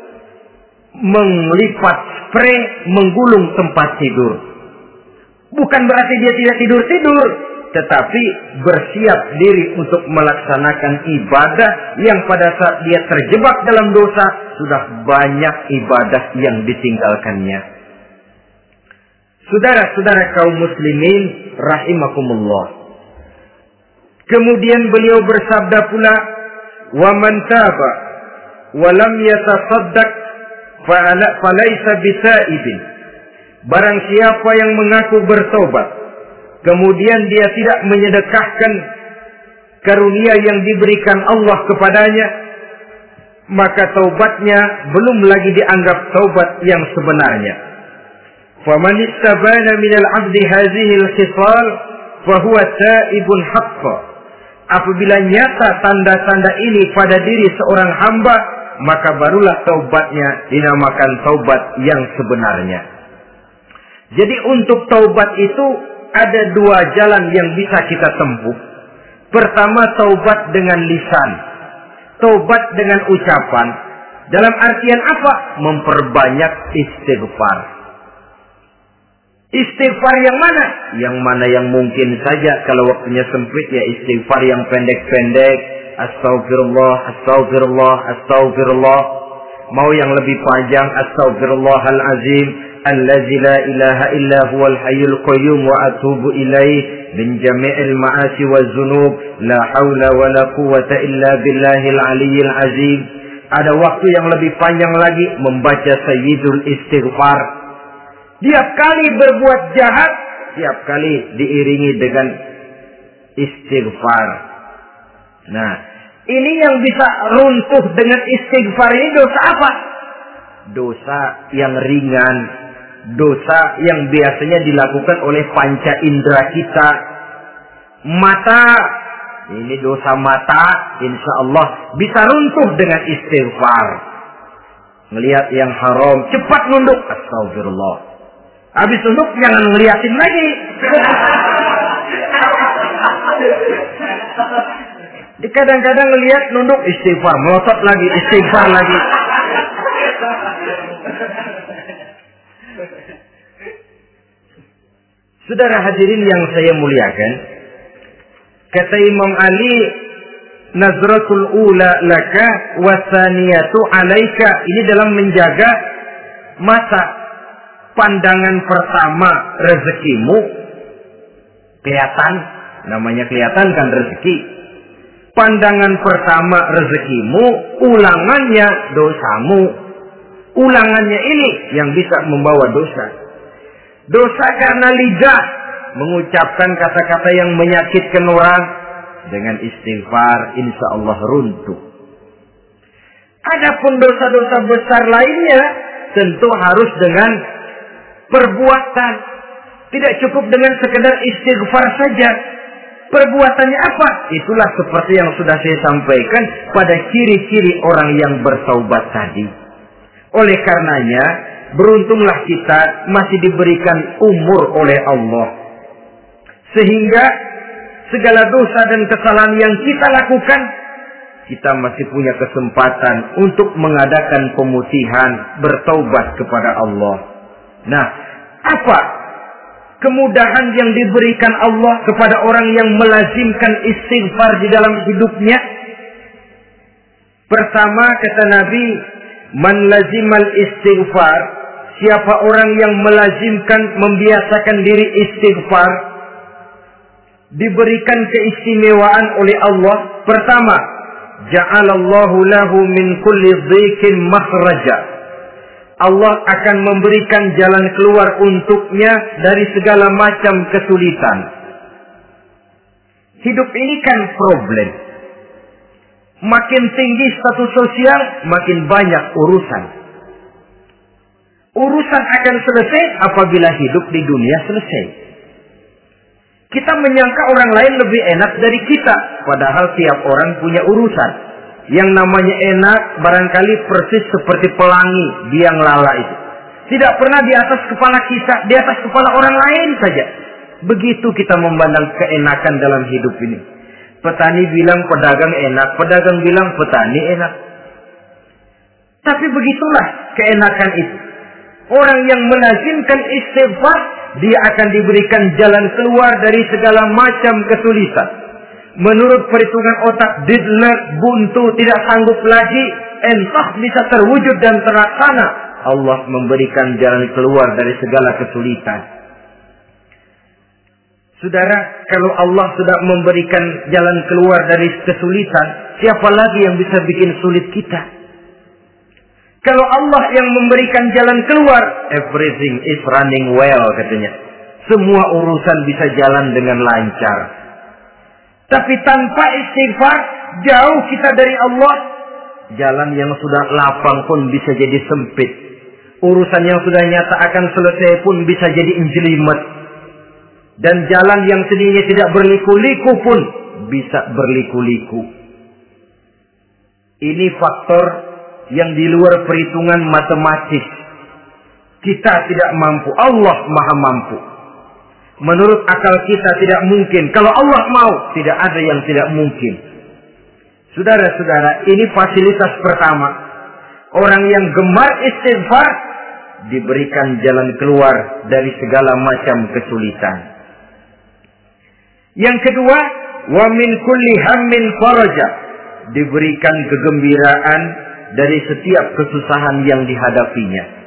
melipat spray, menggulung tempat tidur. Bukan berarti dia tidak tidur-tidur, tetapi bersiap diri untuk melaksanakan ibadah yang pada saat dia terjebak dalam dosa, sudah banyak ibadah yang ditinggalkannya. Saudara-saudara kaum muslimin rahimakumullah. Kemudian beliau bersabda pula, "Wa man taba wa lam yatasaddaq falaysa bisaibin." Barang siapa yang mengaku bertobat, kemudian dia tidak menyedekahkan karunia yang diberikan Allah kepadanya, maka taubatnya belum lagi dianggap taubat yang sebenarnya. Faman istabana minal 'abdi hadhihi al-khisal fa huwa taibun haqqan. Apabila nyata tanda-tanda ini pada diri seorang hamba, maka barulah taubatnya dinamakan taubat yang sebenarnya. Jadi untuk taubat itu ada 2 jalan yang bisa kita tempuh. Pertama, taubat dengan lisan. Taubat dengan ucapan. Dalam artian apa? Memperbanyak istighfar. Istighfar yang mana? Yang mana yang mungkin saja. Kalau waktunya sempit ya istighfar yang pendek-pendek. Astaghfirullah, astaghfirullah, astaghfirullah. Mau yang lebih panjang, astaghfirullahalazim, allazi la ilaha illa huwal hayyul qayyum wa atubu ilaih min jami'il ma'asi waz zunub, la haula wala quwwata illa billahil aliyyil azim. Ada waktu yang lebih panjang lagi membaca sayyidul istighfar. Tiap kali berbuat jahat, tiap kali diiringi dengan istighfar. Nah, ini yang bisa runtuh dengan istighfar ini dosa apa? Dosa yang ringan, dosa yang biasanya dilakukan oleh panca indera kita. Mata Ini dosa mata, insya Allah bisa runtuh dengan istighfar. Ngelihat yang haram, cepat nunduk. Astagfirullah. Habis nunduk, jangan ngeliatin lagi. Kadang-kadang ngelihat nunduk, istighfar. Melotot lagi, istighfar lagi. Saudara hadirin yang saya muliakan, kata Imam Ali, nazratul ula laka wasaniyatu alaika. Ini dalam menjaga masa pandangan pertama rezekimu. Kelihatan, namanya kelihatan kan rezeki. Pandangan pertama rezekimu, ulangannya dosamu. Ulangannya ini yang bisa membawa dosa. Dosa karena lidah, mengucapkan kata-kata yang menyakitkan orang. Dengan istighfar, insya Allah runtuh. Adapun dosa-dosa besar lainnya, tentu harus dengan perbuatan. Tidak cukup dengan sekedar istighfar saja. Perbuatannya apa? Itulah seperti yang sudah saya sampaikan pada ciri-ciri orang yang bertaubat tadi. Oleh karenanya, beruntunglah kita masih diberikan umur oleh Allah. Sehingga segala dosa dan kesalahan yang kita lakukan, kita masih punya kesempatan untuk mengadakan pemutihan, bertaubat kepada Allah. Nah, apa kemudahan yang diberikan Allah kepada orang yang melazimkan istighfar di dalam hidupnya? Pertama, kata Nabi, man lazimal istighfar, siapa orang yang melazimkan, membiasakan diri istighfar, diberikan keistimewaan oleh Allah. Pertama, ja'alallahu lahu min kulli dhiqin makhraja. Allah akan memberikan jalan keluar untuknya dari segala macam kesulitan. Hidup ini kan problem. Makin tinggi status sosial, makin banyak urusan. Urusan akan selesai apabila hidup di dunia selesai. Kita menyangka orang lain lebih enak dari kita, padahal tiap orang punya urusan. Yang namanya enak barangkali persis seperti pelangi biang lala itu. Tidak pernah di atas kepala kita, di atas kepala orang lain saja. Begitu kita memandang keenakan dalam hidup ini. Petani bilang pedagang enak, pedagang bilang petani enak. Tapi begitulah keenakan itu. Orang yang melazimkan istighfar, dia akan diberikan jalan keluar dari segala macam kesulitan. Menurut perhitungan otak, didler, buntu, tidak sanggup lagi, entah bisa terwujud dan terlaksana. Allah memberikan jalan keluar dari segala kesulitan. Saudara, kalau Allah sudah memberikan jalan keluar dari kesulitan, siapa lagi yang bisa bikin sulit kita? Kalau Allah yang memberikan jalan keluar, everything is running well, katanya. Semua urusan bisa jalan dengan lancar. Tapi tanpa istighfar, jauh kita dari Allah. Jalan yang sudah lapang pun bisa jadi sempit. Urusan yang sudah nyata akan selesai pun bisa jadi menjelimet. Dan jalan yang tadinya tidak berliku-liku pun bisa berliku-liku. Ini faktor yang di luar perhitungan matematis. Kita tidak mampu, Allah Maha mampu. Menurut akal kita tidak mungkin. Kalau Allah mau, tidak ada yang tidak mungkin. Saudara-saudara, ini fasilitas pertama. Orang yang gemar istighfar diberikan jalan keluar dari segala macam kesulitan. Yang kedua, wa min kulli hammin faraja, diberikan kegembiraan dari setiap kesusahan yang dihadapinya.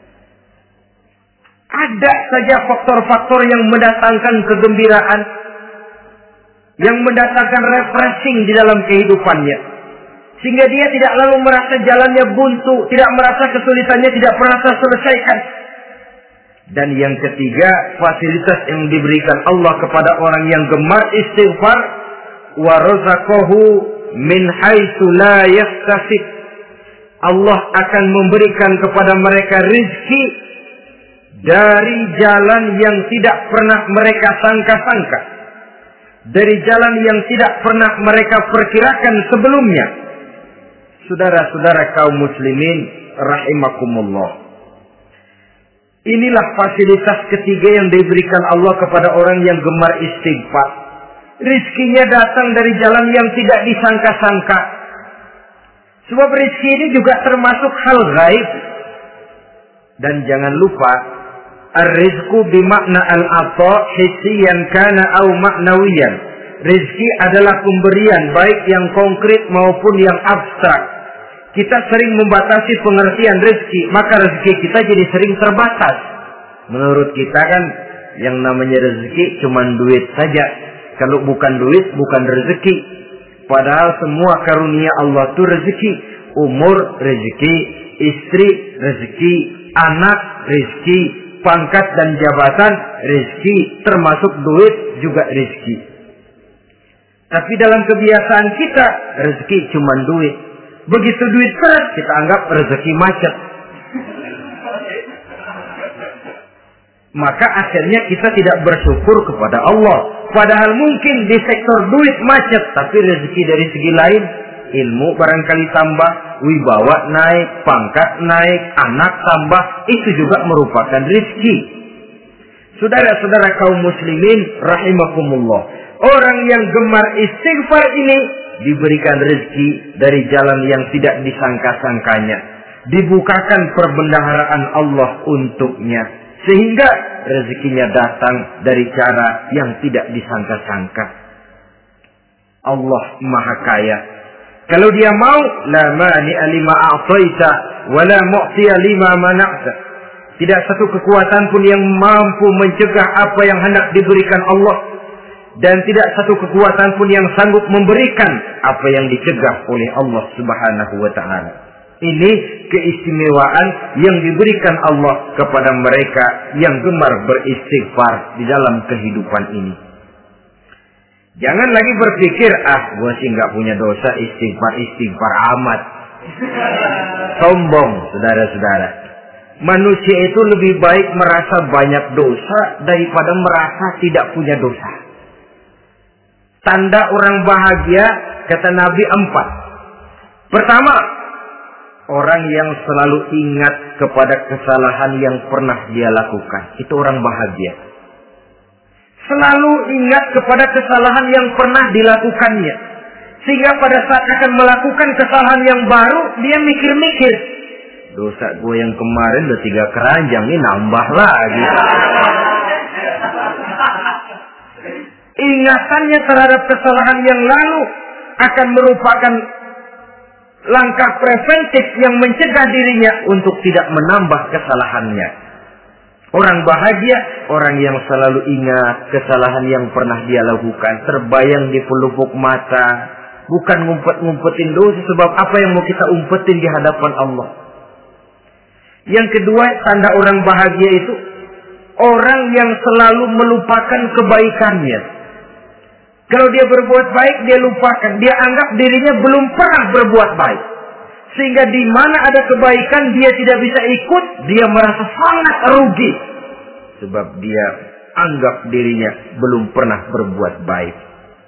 Ada saja faktor-faktor yang mendatangkan kegembiraan, yang mendatangkan refreshing di dalam kehidupannya. Sehingga dia tidak lalu merasa jalannya buntu, tidak merasa kesulitannya tidak pernah terselesaikan. Dan yang ketiga, fasilitas yang diberikan Allah kepada orang yang gemar istighfar, wa razaqahu min haitsu la yahtasib. Allah akan memberikan kepada mereka rezeki dari jalan yang tidak pernah mereka sangka-sangka. dari jalan yang tidak pernah mereka perkirakan sebelumnya. Saudara-saudara kaum muslimin rahimakumullah. Inilah fasilitas ketiga yang diberikan Allah kepada orang yang gemar istighfar. Rizkinya datang dari jalan yang tidak disangka-sangka. Sebab rizki ini juga termasuk hal gaib. Dan jangan lupa, ar-rizqu bimakna al-ata hissiyan kana au ma'nawiyan. Rizki adalah pemberian baik yang konkret maupun yang abstrak. Kita sering membatasi pengertian rizki, maka rezeki kita jadi sering terbatas. Menurut kita kan yang namanya rezeki cuma duit saja. Kalau bukan duit bukan rezeki. Padahal semua karunia Allah itu rezeki. Umur rezeki, istri rezeki, anak rezeki, pangkat dan jabatan rezeki, termasuk duit juga rezeki. Tapi dalam kebiasaan kita rezeki cuma duit. Begitu duit berat kita anggap rezeki macet. Maka akhirnya kita tidak bersyukur kepada Allah. Padahal mungkin di sektor duit macet, tapi rezeki dari segi lain, ilmu barangkali tambah, wibawa naik, pangkat naik, anak tambah, itu juga merupakan rezeki. Saudara-saudara kaum muslimin rahimakumullah, orang yang gemar istighfar ini diberikan rezeki dari jalan yang tidak disangka-sangkanya. Dibukakan perbendaharaan Allah untuknya. Sehingga rezekinya datang dari cara yang tidak disangka-sangka. Allah Maha Kaya. Kalau dia mau, la mani'a lima a'taita wa la mu'tiya lima mana'ta. Tidak satu kekuatan pun yang mampu mencegah apa yang hendak diberikan Allah. Dan tidak satu kekuatan pun yang sanggup memberikan apa yang dicegah oleh Allah Subhanahu wa ta'ala. Ini keistimewaan yang diberikan Allah kepada mereka yang gemar beristighfar di dalam kehidupan ini. Jangan lagi berpikir, gue sih nggak punya dosa, istighfar amat. Sombong, saudara-saudara. Manusia itu lebih baik merasa banyak dosa daripada merasa tidak punya dosa. Tanda orang bahagia, kata Nabi 4. Pertama, orang yang selalu ingat kepada kesalahan yang pernah dia lakukan. Itu orang bahagia. Selalu ingat kepada kesalahan yang pernah dilakukannya. Sehingga pada saat akan melakukan kesalahan yang baru, dia mikir-mikir. Dosa gue yang kemarin udah 3 keranjang, ini nambah lagi. Ingatannya terhadap kesalahan yang lalu akan merupakan langkah preventif yang mencegah dirinya untuk tidak menambah kesalahannya. Orang bahagia, orang yang selalu ingat kesalahan yang pernah dia lakukan, terbayang di pelupuk mata, bukan ngumpet-ngumpetin dosa, sebab apa yang mau kita umpetin di hadapan Allah. Yang kedua, tanda orang bahagia itu orang yang selalu melupakan kebaikannya. Kalau dia berbuat baik, dia lupakan. Dia anggap dirinya belum pernah berbuat baik. Sehingga di mana ada kebaikan, dia tidak bisa ikut. Dia merasa sangat rugi. Sebab dia anggap dirinya belum pernah berbuat baik.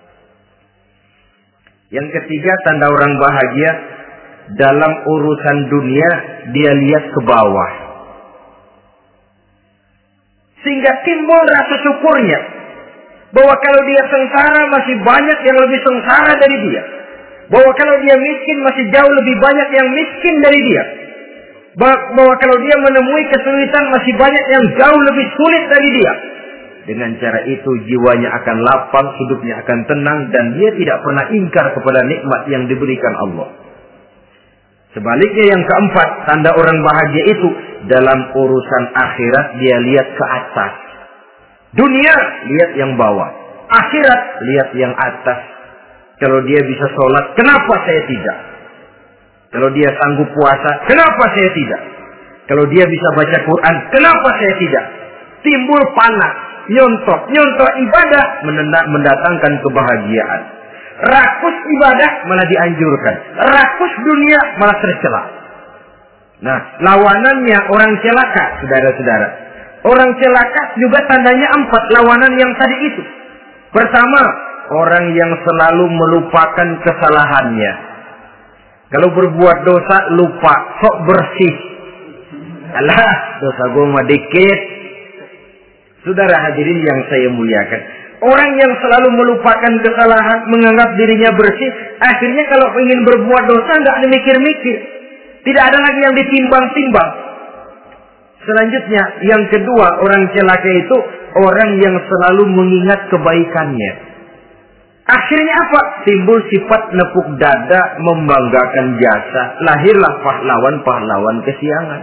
Yang ketiga, tanda orang bahagia. Dalam urusan dunia, dia lihat ke bawah. Sehingga timbul rasa syukurnya. Bahwa kalau dia sengsara masih banyak yang lebih sengsara dari dia. Bahwa kalau dia miskin masih jauh lebih banyak yang miskin dari dia. Bahwa kalau dia menemui kesulitan masih banyak yang jauh lebih sulit dari dia. Dengan cara itu jiwanya akan lapang, hidupnya akan tenang, dan dia tidak pernah ingkar kepada nikmat yang diberikan Allah. Sebaliknya yang keempat, tanda orang bahagia itu dalam urusan akhirat dia lihat ke atas. Dunia, lihat yang bawah. Akhirat, lihat yang atas. Kalau dia bisa sholat, kenapa saya tidak? Kalau dia sanggup puasa, kenapa saya tidak? Kalau dia bisa baca Quran, kenapa saya tidak? Timbul panas, nyontok ibadah mendatangkan kebahagiaan. Rakus ibadah malah dianjurkan. Rakus dunia malah tercela. Nah, lawanannya orang celaka, saudara-saudara. Orang celaka juga tandanya 4 lawanan yang tadi itu. Pertama, orang yang selalu melupakan kesalahannya. Kalau berbuat dosa lupa, sok bersih. Alah, dosa gue mah dikit. Saudara hadirin yang saya muliakan, orang yang selalu melupakan kesalahan, menganggap dirinya bersih, akhirnya kalau ingin berbuat dosa nggak ada mikir-mikir. Tidak ada lagi yang ditimbang-timbang. Selanjutnya, yang kedua, orang celaka itu orang yang selalu mengingat kebaikannya. Akhirnya apa? Timbul sifat nepuk dada, membanggakan jasa. Lahirlah pahlawan-pahlawan kesiangan.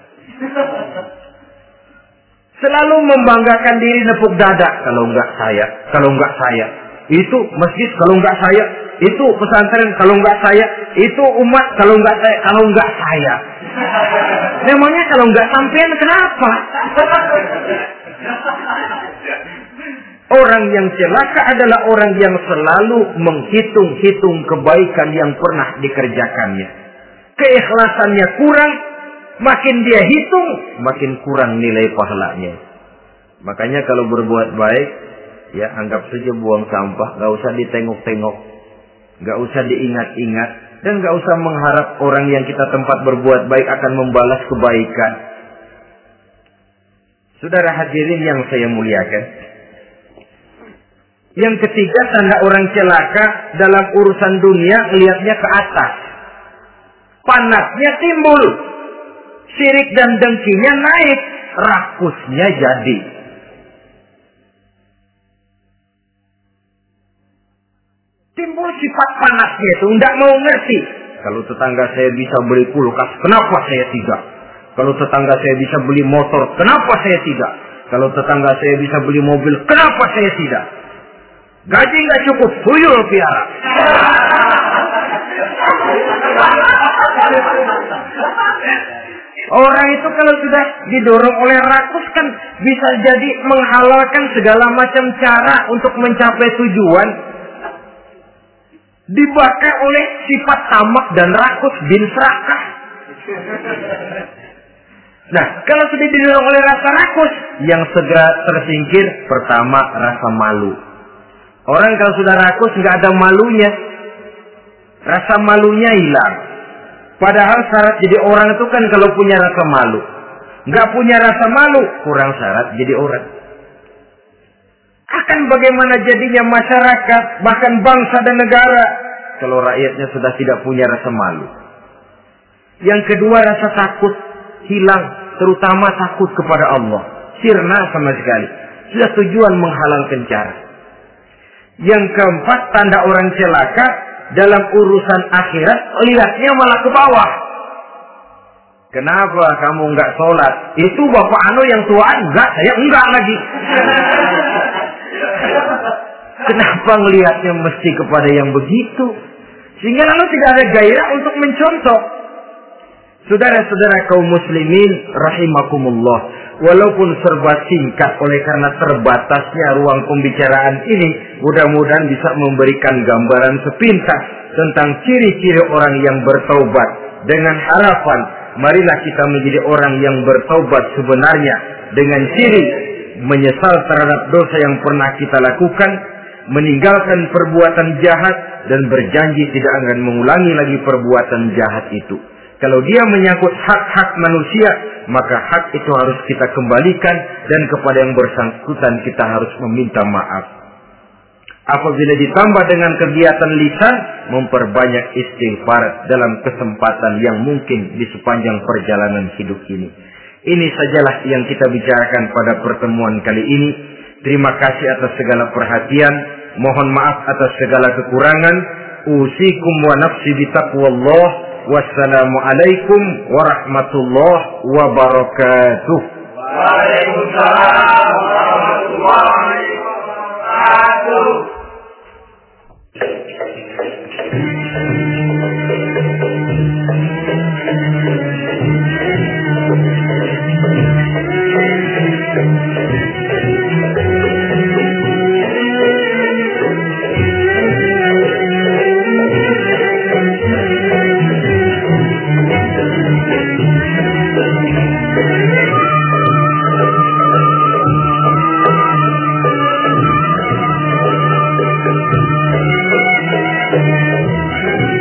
Selalu membanggakan diri, nepuk dada. Kalau enggak saya. Itu masjid, kalau enggak saya. Itu pesantren, kalau enggak saya. Itu umat, kalau enggak saya. Memangnya kalau enggak sampean kenapa? Orang yang celaka adalah orang yang selalu menghitung-hitung kebaikan yang pernah dikerjakannya. Keikhlasannya kurang, makin dia hitung, makin kurang nilai pahalanya. Makanya kalau berbuat baik, ya anggap saja buang sampah, gak usah ditengok-tengok, gak usah diingat-ingat, dan gak usah mengharap orang yang kita tempat berbuat baik akan membalas kebaikan. Saudara hadirin yang saya muliakan, yang ketiga, tanda orang celaka dalam urusan dunia melihatnya ke atas. Panasnya timbul. Sirik dan dengkinya naik. Rakusnya jadi. Timbul sifat panasnya itu. Tidak mau ngerti. Kalau tetangga saya bisa beli kulkas, kenapa saya tidak? Kalau tetangga saya bisa beli motor, kenapa saya tidak? Kalau tetangga saya bisa beli mobil, kenapa saya tidak? Gaji nggak cukup, tuyul piara. Orang itu kalau sudah didorong oleh rakus kan bisa jadi menghalalkan segala macam cara untuk mencapai tujuan. Dibakar oleh sifat tamak dan rakus bin serakah. Nah, kalau sudah didorong oleh rasa rakus, yang segera tersingkir pertama rasa malu. Orang kalau sudah rakus nggak ada malunya, rasa malunya hilang. Padahal syarat jadi orang itu kan kalau punya rasa malu. Nggak punya rasa malu, kurang syarat jadi orang. Akan bagaimana jadinya masyarakat, bahkan bangsa dan negara, kalau rakyatnya sudah tidak punya rasa malu. Yang kedua, rasa takut hilang, terutama takut kepada Allah. Sirna sama sekali. Sudah tujuan menghalalkan cara. Yang keempat, tanda orang celaka dalam urusan akhirat, lihatnya malah ke bawah. Kenapa kamu enggak sholat? Itu bapak anu yang tuaan, enggak, saya enggak lagi. Kenapa ngelihatnya mesti kepada yang begitu? Sehingga lalu tidak ada gairah untuk mencontoh. Saudara-saudara kaum muslimin rahimakumullah, walaupun serba singkat oleh karena terbatasnya ruang pembicaraan ini, mudah-mudahan bisa memberikan gambaran sepintas tentang ciri-ciri orang yang bertaubat. Dengan harapan, marilah kita menjadi orang yang bertaubat sebenarnya dengan ciri menyesal terhadap dosa yang pernah kita lakukan, meninggalkan perbuatan jahat, dan berjanji tidak akan mengulangi lagi perbuatan jahat itu. Kalau dia menyangkut hak-hak manusia, maka hak itu harus kita kembalikan, dan kepada yang bersangkutan kita harus meminta maaf. Apabila ditambah dengan kegiatan lisan, memperbanyak istighfar dalam kesempatan yang mungkin di sepanjang perjalanan hidup ini. Ini sajalah yang kita bicarakan pada pertemuan kali ini. Terima kasih atas segala perhatian. Mohon maaf atas segala kekurangan. Usikum wa nafsi bitaqwallah. Wassalamualaikum warahmatullahi wabarakatuh. Waalaikumsalam warahmatullahi wabarakatuh. Amin.